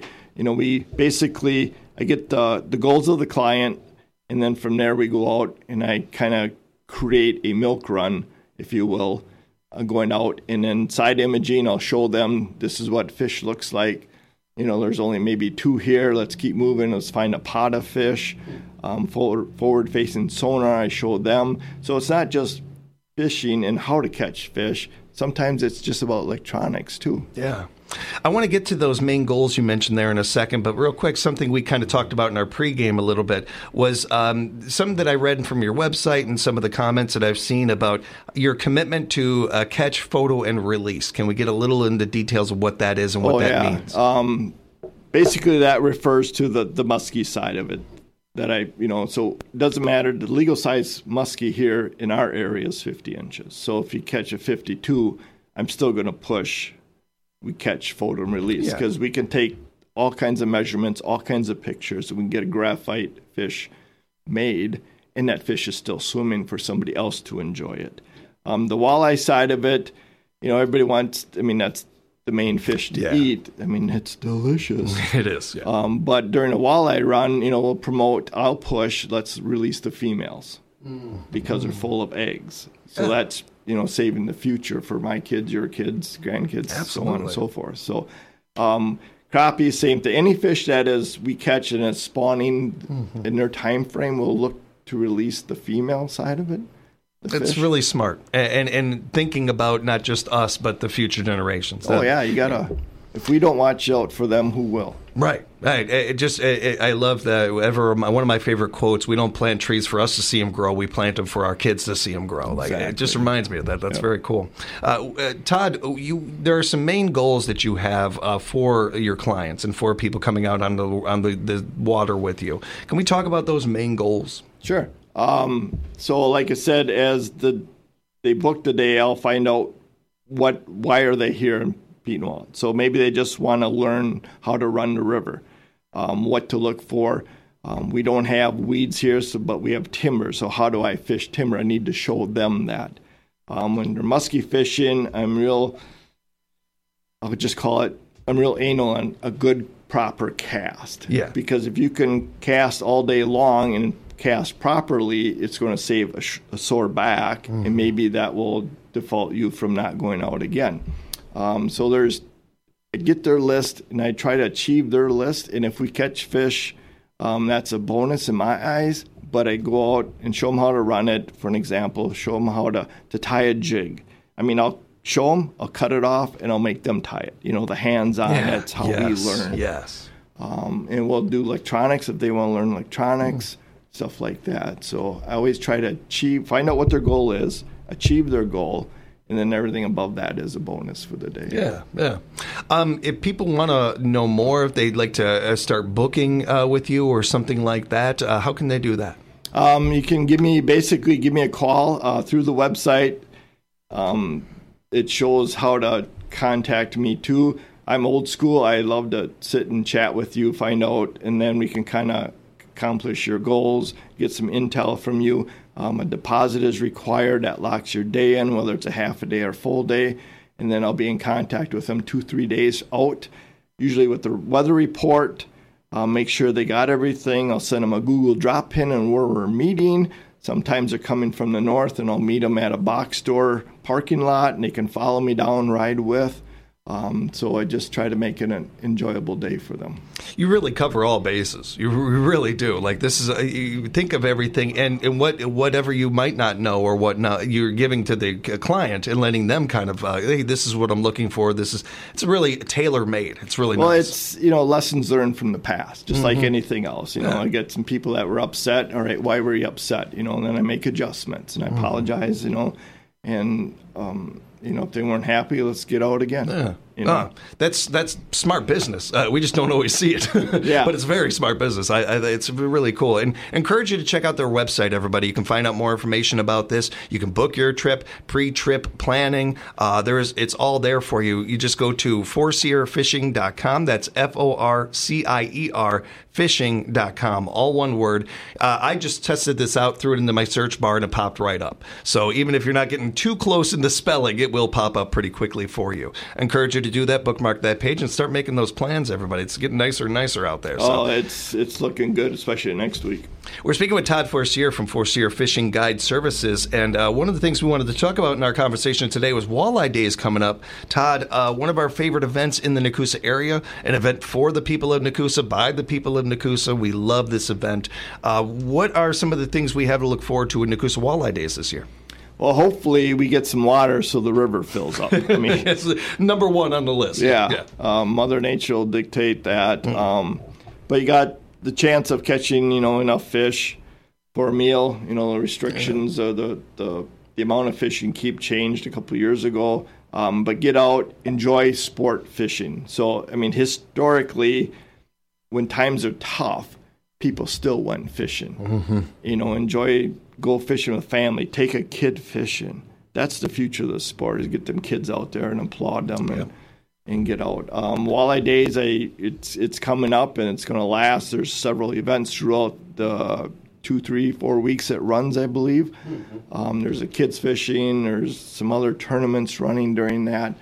I get the goals of the client, and then from there we go out and I kind of create a milk run, if you will, going out. And then side imaging, I'll show them this is what fish looks like. There's only maybe 2 here. Let's keep moving. Let's find a pot of fish. Forward-facing sonar, I show them. So it's not just fishing and how to catch fish. Sometimes it's just about electronics, too. Yeah. I want to get to those main goals you mentioned there in a second, but real quick, something we kind of talked about in our pregame a little bit was something that I read from your website and some of the comments that I've seen about your commitment to catch, photo, and release. Can we get a little into details of what that is and what that means? Basically, that refers to the muskie side of it. So it doesn't matter. The legal size muskie here in our area is 50 inches. So if you catch a 52, I'm still going to push. We catch, photo, and release because we can take all kinds of measurements, all kinds of pictures, and we can get a graphite fish made, and that fish is still swimming for somebody else to enjoy it. The walleye side of it, everybody wants, that's the main fish to eat. It's delicious. It is, yeah. But during a walleye run, we'll promote, I'll push, let's release the females because they're full of eggs. So that's saving the future for my kids, your kids, grandkids, so on and so forth. So crappie, same thing. Any fish that we catch and it's spawning in their time frame, we'll look to release the female side of it. It's really smart. And thinking about not just us, but the future generations. You got to. If we don't watch out for them, who will? Right. I love that. One of my favorite quotes: "We don't plant trees for us to see them grow. We plant them for our kids to see them grow." Exactly. It just reminds me of that. That's very cool. Todd, there are some main goals that you have for your clients and for people coming out on the water with you. Can we talk about those main goals? Sure. So, like I said, as they book the day, I'll find out why are they here in Petenwald. So maybe they just want to learn how to run the river, what to look for. We don't have weeds here, but we have timber. So how do I fish timber? I need to show them that. When they're muskie fishing, I'm real anal on a good, proper cast. Yeah. Because if you can cast all day long and cast properly, it's going to save a sore back, and maybe that will default you from not going out again. So I get their list, and I try to achieve their list. And if we catch fish, that's a bonus in my eyes. But I go out and show them how to run it. For an example, show them how to tie a jig. I'll show them, I'll cut it off, and I'll make them tie it. The hands-on, that's how we learn. Yes. And we'll do electronics if they want to learn electronics, stuff like that. So I always try to find out what their goal is, achieve their goal, and then everything above that is a bonus for the day. Yeah. If people want to know more, if they'd like to start booking with you or something like that, how can they do that? You can give me a call through the website. It shows how to contact me too. I'm old school. I love to sit and chat with you, find out, and then we can kind of accomplish your goals, get some intel from you. A deposit is required that locks your day in, whether it's a half a day or full day, and then I'll be in contact with them 2-3 days out, usually with the weather report. Make sure they got everything. I'll send them a Google drop pin and where we're meeting. Sometimes they're coming from the north, and I'll meet them at a box store parking lot, and they can follow me down, ride with. So I just try to make it an enjoyable day for them. You really cover all bases. You really do. Like, this is you think of everything, and whatever you might not know or whatnot, you're giving to the client and letting them kind of, hey, this is what I'm looking for. It's really tailor made. It's really nice. It's lessons learned from the past, just like anything else. I get some people that were upset. All right, why were you upset? And then I make adjustments and I apologize. And if they weren't happy, let's get out again. Yeah. That's smart business. We just don't always see it. Yeah. But it's very smart business. It's really cool. And I encourage you to check out their website, everybody. You can find out more information about this. You can book your trip, pre-trip planning. It's all there for you. You just go to forcierfishing.com. That's FORCIER fishing.com, all one word. I just tested this out, threw it into my search bar, and it popped right up. So even if you're not getting too close in the spelling, it will pop up pretty quickly for you. I encourage you to do that, bookmark that page, and start making those plans, everybody. It's getting nicer and nicer out there. So. It's looking good, especially next week. We're speaking with Todd Forcier from Forcier Fishing Guide Services, and one of the things we wanted to talk about in our conversation today was Walleye Days coming up. Todd, one of our favorite events in the Nekoosa area, an event for the people of Nekoosa, by the people of Nekoosa. We love this event. What are some of the things we have to look forward to in Nekoosa Walleye Days this year? Well, hopefully we get some water so the river fills up. I mean, it's number one on the list. Yeah. Mother Nature will dictate that. But you got the chance of catching, enough fish for a meal. The restrictions, the amount of fish you can keep changed a couple of years ago. But get out, enjoy sport fishing. So, historically, when times are tough, people still went fishing. Mm-hmm. Go fishing with family, take a kid fishing. That's the future of the sport, is get them kids out there and applaud them and get out. Walleye Days, it's coming up and it's going to last. There's several events throughout the 2, 3, 4 weeks it runs, I believe. There's a kids fishing. There's some other tournaments running during that.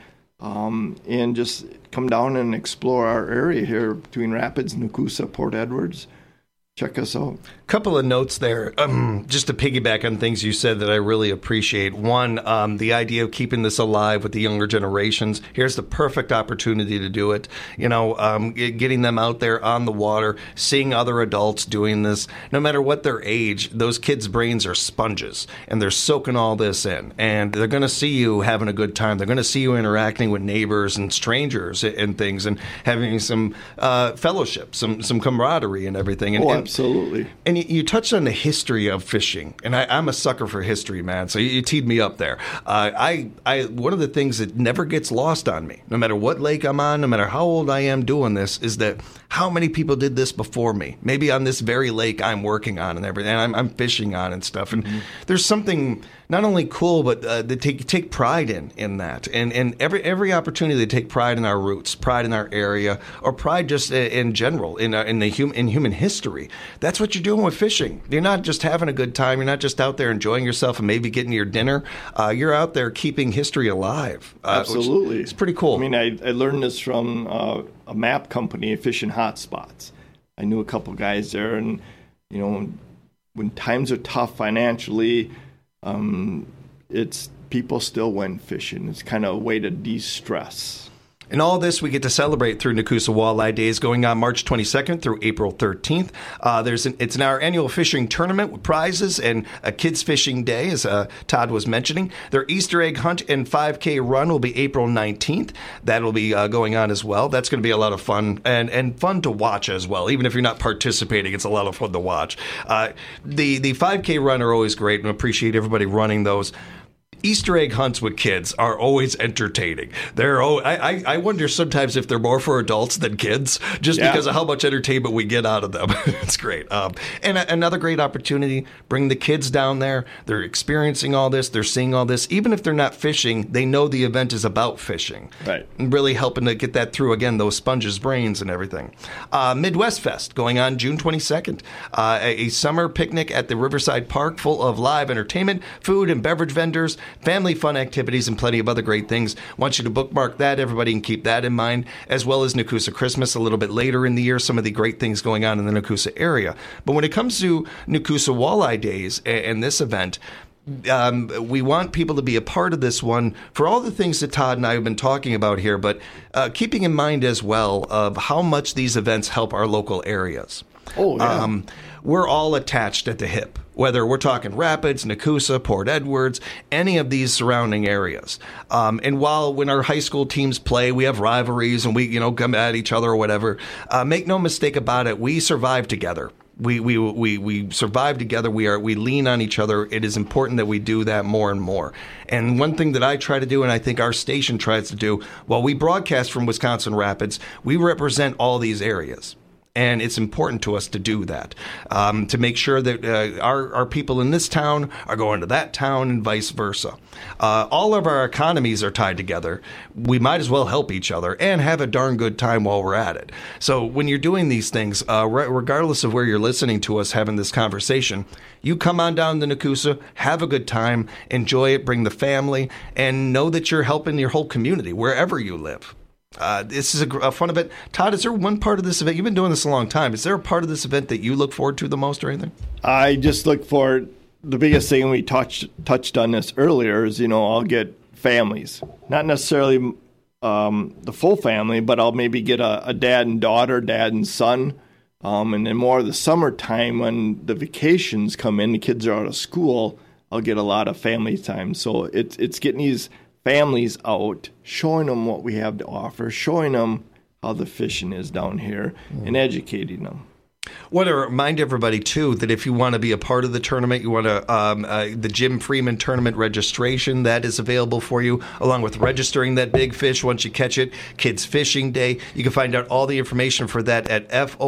And just come down and explore our area here between Rapids, Nekoosa, Port Edwards. Check us out. Couple of notes there, just to piggyback on things you said that I really appreciate. One, the idea of keeping this alive with the younger generations. Here's the perfect opportunity to do it. Getting them out there on the water, seeing other adults doing this. No matter what their age, those kids' brains are sponges, and they're soaking all this in. And they're going to see you having a good time. They're going to see you interacting with neighbors and strangers and things, and having some fellowship, some camaraderie and everything. Absolutely. And you touched on the history of fishing, and I'm a sucker for history, man. So you teed me up there. One of the things that never gets lost on me, no matter what lake I'm on, no matter how old I am doing this, is that how many people did this before me? Maybe on this very lake I'm working on and everything, and I'm fishing on and stuff. And there's something not only cool, but they take pride in that, and every opportunity they take pride in our roots, pride in our area, or pride just in general in human history. That's what you're doing with fishing. You're not just having a good time. You're not just out there enjoying yourself and maybe getting your dinner. You're out there keeping history alive. Absolutely, it's pretty cool. I learned this from a map company, Fishing Hotspots. I knew a couple guys there, and when times are tough financially. It's people still went fishing. It's kind of a way to de-stress. And all this we get to celebrate through Nekoosa Walleye Days going on March 22nd through April 13th. It's our annual fishing tournament with prizes and a kids fishing day, as Todd was mentioning. Their Easter egg hunt and 5K run will be April 19th. That'll be going on as well. That's going to be a lot of fun and fun to watch as well. Even if you're not participating, it's a lot of fun to watch. The 5K run are always great, and appreciate everybody running those. Easter egg hunts with kids are always entertaining. I wonder sometimes if they're more for adults than kids, just because of how much entertainment we get out of them. It's great. And another great opportunity, bring the kids down there. They're experiencing all this. They're seeing all this. Even if they're not fishing, they know the event is about fishing. Right. And really helping to get that through, again, those sponges' brains and everything. Midwest Fest going on June 22nd. A summer picnic at the Riverside Park full of live entertainment, food and beverage vendors, family fun activities, and plenty of other great things. Want you to bookmark that. Everybody can keep that in mind, as well as Nakusa Christmas a little bit later in the year, some of the great things going on in the Nakusa area. But when it comes to Nakusa Walleye Days and this event, we want people to be a part of this one for all the things that Todd and I have been talking about here, but keeping in mind as well of how much these events help our local areas. Oh, yeah. We're all attached at the hip, whether we're talking Rapids, Nakusa, Port Edwards, any of these surrounding areas. And while when our high school teams play, we have rivalries and we come at each other or whatever, make no mistake about it, we survive together. We survive together. We lean on each other. It is important that we do that more and more. And one thing that I try to do, and I think our station tries to do, while we broadcast from Wisconsin Rapids, we represent all these areas. And it's important to us to do that, to make sure that our people in this town are going to that town and vice versa. All of our economies are tied together. We might as well help each other and have a darn good time while we're at it. So when you're doing these things, regardless of where you're listening to us having this conversation, you come on down to Nakusa, have a good time, enjoy it, bring the family, and know that you're helping your whole community wherever you live. This is a fun event. Todd, is there one part of this event? You've been doing this a long time. Is there a part of this event that you look forward to the most or anything? I just look for the biggest thing. We touched on this earlier is, I'll get families. Not necessarily the full family, but I'll maybe get a dad and daughter, dad and son. And then more of the summertime when the vacations come in, the kids are out of school, I'll get a lot of family time. So it's getting these families out, showing them what we have to offer, showing them how the fishing is down here, and educating them. Want to remind everybody, too, that if you want to be a part of the tournament, you want to the Jim Freeman tournament registration, that is available for you, along with registering that big fish once you catch it, Kids Fishing Day. You can find out all the information for that at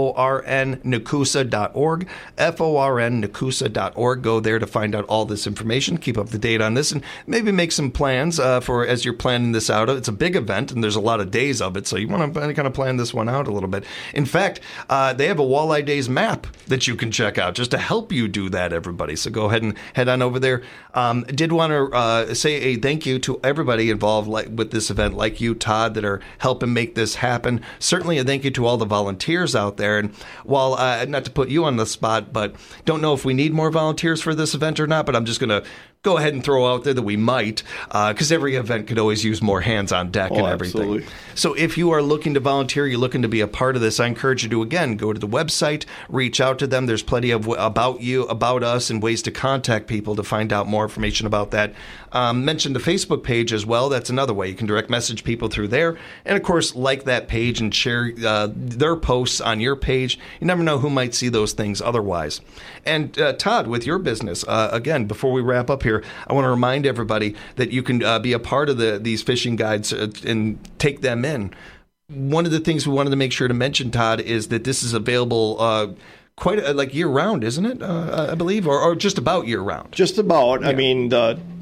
fornnakusa.org, fornnakusa.org. Go there to find out all this information, keep up to date on this, and maybe make some plans for as you're planning this out. It's a big event, and there's a lot of days of it, so you want to kind of plan this one out a little bit. In fact, they have a Walleye Days map that you can check out just to help you do that, everybody. So go ahead and head on over there. Did want to say a thank you to everybody involved with this event, like you, Todd, that are helping make this happen. Certainly a thank you to all the volunteers out there. And while, not to put you on the spot, but don't know if we need more volunteers for this event or not, but I'm just going to go ahead and throw out there that we might, because every event could always use more hands on deck and everything. Absolutely. So if you are looking to volunteer, you're looking to be a part of this, I encourage you to, again, go to the website, reach out to them. There's plenty of about you, about us, and ways to contact people to find out more information about that. Mention the Facebook page as well. That's another way. You can direct message people through there. And, of course, like that page and share their posts on your page. You never know who might see those things otherwise. And, Todd, with your business, again, before we wrap up here, I want to remind everybody that you can be a part of these fishing guides and take them in. One of the things we wanted to make sure to mention, Todd, is that this is available quite like year-round, isn't it, I believe, or just about year-round? Just about. Yeah. I mean,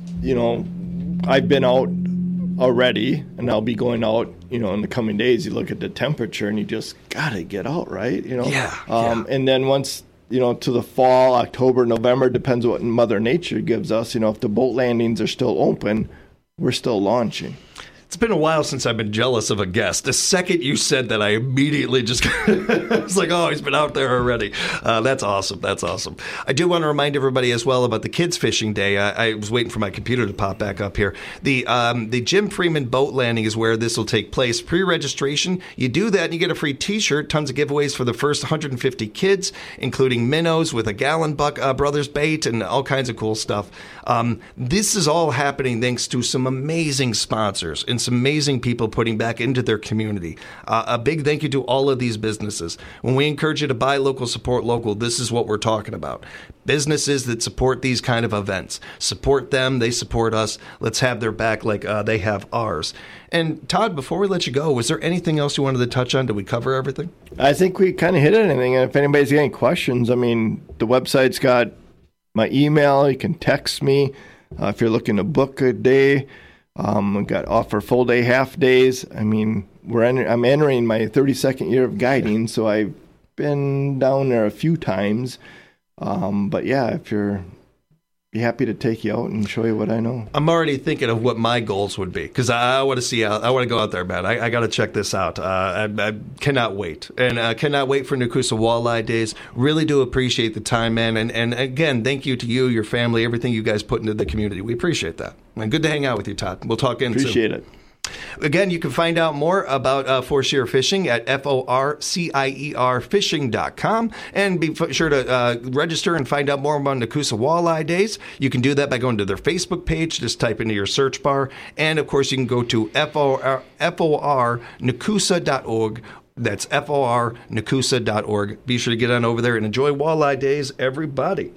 I've been out already, and I'll be going out, in the coming days. You look at the temperature, and you just got to get out, right? Yeah. And then once to the fall, October, November, depends what Mother Nature gives us. If the boat landings are still open, we're still launching. It's been a while since I've been jealous of a guest. The second you said that, I immediately just it's like, oh, he's been out there already. That's awesome. That's awesome. I do want to remind everybody as well about the Kids Fishing Day. I was waiting for my computer to pop back up here. The Jim Freeman boat landing is where this will take place. Pre-registration, you do that and you get a free T-shirt. Tons of giveaways for the first 150 kids, including minnows with a Gallon Buck Brothers bait and all kinds of cool stuff. This is all happening thanks to some amazing sponsors and some amazing people putting back into their community. A big thank you to all of these businesses. When we encourage you to buy local, support local, this is what we're talking about. Businesses that support these kind of events. Support them, they support us. Let's have their back like they have ours. And Todd, before we let you go, was there anything else you wanted to touch on? Did we cover everything? I think we kind of hit anything. And if anybody's got any questions, I mean, the website's got my email. You can text me if you're looking to book a day. We've got offer full day, half days. I mean, I'm entering my 32nd year of guiding, so I've been down there a few times. But yeah, if you're be happy to take you out and show you what I know. I'm already thinking of what my goals would be because I want to see out. I want to go out there, man. I got to check this out. I cannot wait, and I cannot wait for Nakusa Walleye Days. Really do appreciate the time, man. And again, thank you to you, your family, everything you guys put into the community. We appreciate that. And good to hang out with you, Todd. We'll talk in soon. Appreciate it. Again, you can find out more about Four-Shear Fishing at FORCIERfishing.com. And be sure to register and find out more about Nakusa Walleye Days. You can do that by going to their Facebook page. Just type into your search bar. And, of course, you can go to FORNakusa.org. That's FORNakusa.org. Be sure to get on over there and enjoy Walleye Days, everybody.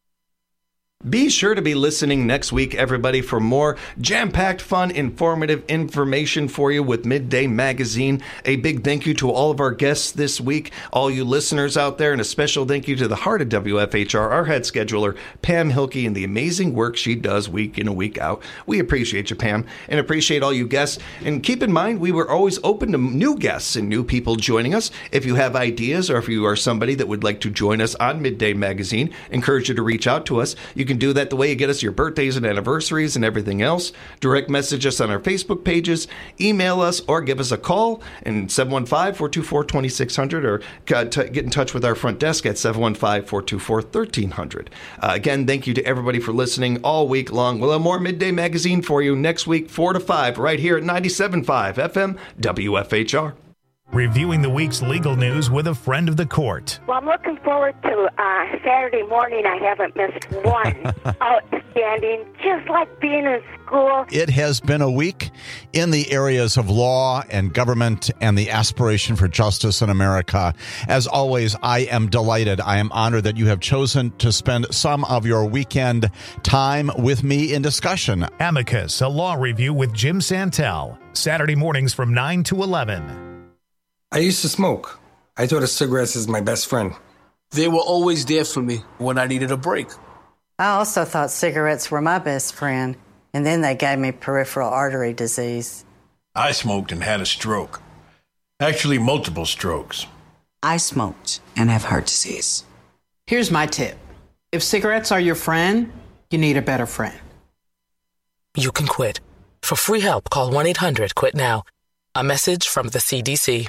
Be sure to be listening next week, everybody, for more jam-packed, fun, informative information for you with Midday Magazine. A big thank you to all of our guests this week, all you listeners out there, and a special thank you to the heart of WFHR, our head scheduler, Pam Hilke, and the amazing work she does week in and week out. We appreciate you, Pam, and appreciate all you guests. And keep in mind, we were always open to new guests and new people joining us. If you have ideas or if you are somebody that would like to join us on Midday Magazine, encourage you to reach out to us. You can do that the way you get us your birthdays and anniversaries and everything else. Direct message us on our Facebook pages, email us, or give us a call in 715-424-2600 or get in touch with our front desk at 715-424-1300. Again, thank you to everybody for listening all week long. We'll have more Midday Magazine for you next week, 4 to 5, right here at 97.5 FM WFHR. Reviewing the week's legal news with a friend of the court. Well, I'm looking forward to Saturday morning. I haven't missed one. Outstanding, just like being in school. It has been a week in the areas of law and government and the aspiration for justice in America. As always, I am delighted. I am honored that you have chosen to spend some of your weekend time with me in discussion. Amicus, a law review with Jim Santel. Saturday mornings from 9 to 11. I used to smoke. I thought of cigarettes as my best friend. They were always there for me when I needed a break. I also thought cigarettes were my best friend, and then they gave me peripheral artery disease. I smoked and had a stroke. Actually, multiple strokes. I smoked and have heart disease. Here's my tip. If cigarettes are your friend, you need a better friend. You can quit. For free help, call 1-800-QUIT-NOW. A message from the CDC.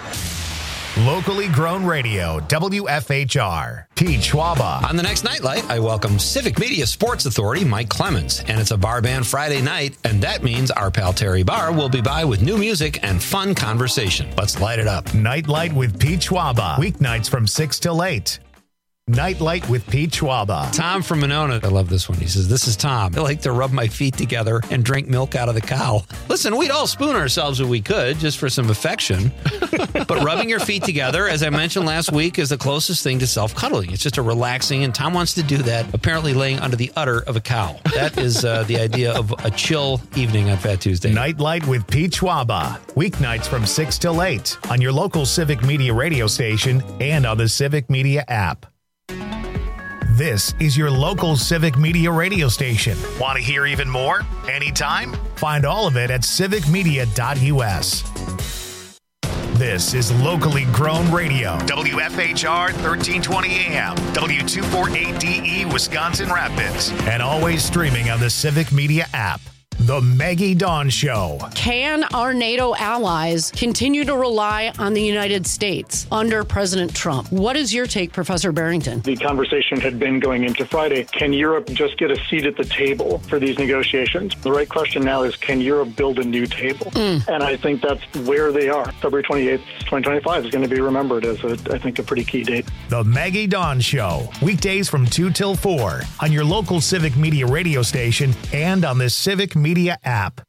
Locally grown radio, WFHR. Pete Schwaba. On the next Nightlight, I welcome Civic Media Sports Authority Mike Clemens. And it's a bar band Friday night, and that means our pal Terry Barr will be by with new music and fun conversation. Let's light it up. Nightlight with Pete Schwaba. Weeknights from 6 till 8. Nightlight with Pete Schwaba. Tom from Monona. I love this one. He says, this is Tom. I like to rub my feet together and drink milk out of the cow. Listen, we'd all spoon ourselves if we could, just for some affection. But rubbing your feet together, as I mentioned last week, is the closest thing to self-cuddling. It's just a relaxing, and Tom wants to do that, apparently laying under the udder of a cow. That is the idea of a chill evening on Fat Tuesday. Nightlight with Pete Schwaba. Weeknights from 6 till 8 on your local Civic Media radio station and on the Civic Media app. This is your local Civic Media radio station. Want to hear even more? Anytime? Find all of it at civicmedia.us. This is locally grown radio. WFHR 1320 AM, W248DE, Wisconsin Rapids. And always streaming on the Civic Media app. The Maggie Dawn Show. Can our NATO allies continue to rely on the United States under President Trump? What is your take, Professor Barrington? The conversation had been going into Friday. Can Europe just get a seat at the table for these negotiations? The right question now is, can Europe build a new table? And I think that's where they are. February 28th, 2025 is going to be remembered as, I think, a pretty key date. The Maggie Dawn Show. Weekdays from 2 till 4 on your local Civic Media radio station and on the Civic Media app.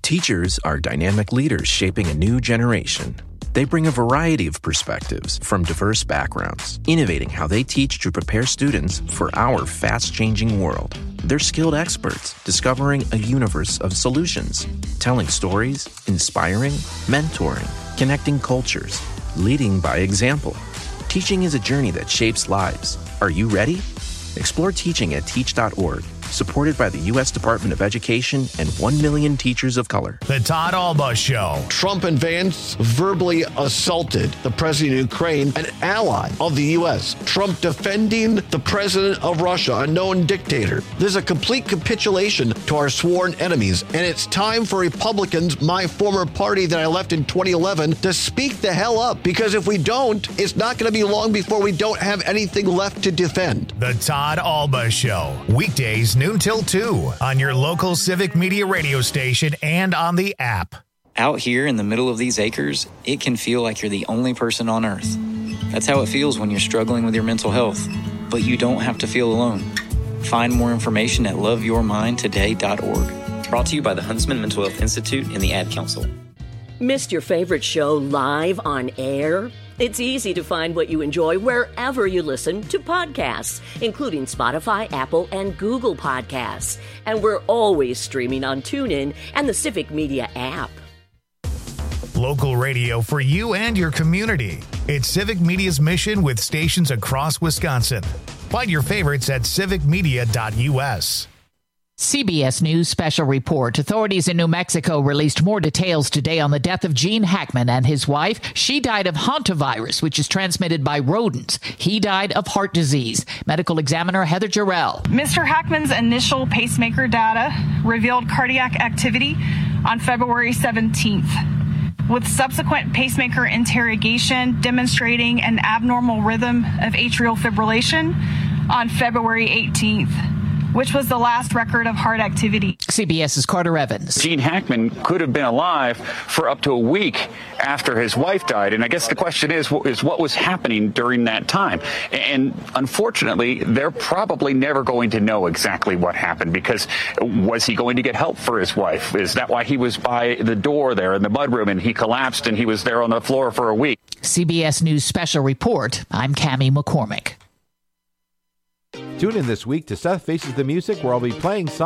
Teachers are dynamic leaders shaping a new generation. They bring a variety of perspectives from diverse backgrounds, innovating how they teach to prepare students for our fast-changing world. They're skilled experts discovering a universe of solutions, telling stories, inspiring, mentoring, connecting cultures, leading by example. Teaching is a journey that shapes lives. Are you ready? Explore teaching at teach.org. Supported by the U.S. Department of Education and 1 million teachers of color. The Todd Alba Show. Trump and Vance verbally assaulted the president of Ukraine, an ally of the U.S. Trump defending the president of Russia, a known dictator. This is a complete capitulation to our sworn enemies, and it's time for Republicans, my former party that I left in 2011, to speak the hell up, because if we don't, it's not going to be long before we don't have anything left to defend. The Todd Alba Show. Weekdays, noon till 2 on your local Civic Media radio station and on the app. Out here in the middle of these acres, it can feel like you're the only person on earth. That's how it feels when you're struggling with your mental health. But you don't have to feel alone. Find more information at loveyourmindtoday.org. Brought to you by the Huntsman Mental Health Institute and the Ad Council. Missed your favorite show live on air? It's easy to find what you enjoy wherever you listen to podcasts, including Spotify, Apple, and Google Podcasts. And we're always streaming on TuneIn and the Civic Media app. Local radio for you and your community. It's Civic Media's mission with stations across Wisconsin. Find your favorites at civicmedia.us. CBS News special report. Authorities in New Mexico released more details today on the death of Gene Hackman and his wife. She died of hantavirus, which is transmitted by rodents. He died of heart disease. Medical examiner Heather Jarrell. Mr. Hackman's initial pacemaker data revealed cardiac activity on February 17th, with subsequent pacemaker interrogation demonstrating an abnormal rhythm of atrial fibrillation on February 18th. Which was the last record of heart activity. CBS's Carter Evans. Gene Hackman could have been alive for up to a week after his wife died. And I guess the question is what was happening during that time? And unfortunately, they're probably never going to know exactly what happened, because was he going to get help for his wife? Is that why he was by the door there in the mudroom and he collapsed and he was there on the floor for a week? CBS News special report. I'm Cammie McCormick. Tune in this week to Seth Faces the Music, where I'll be playing songs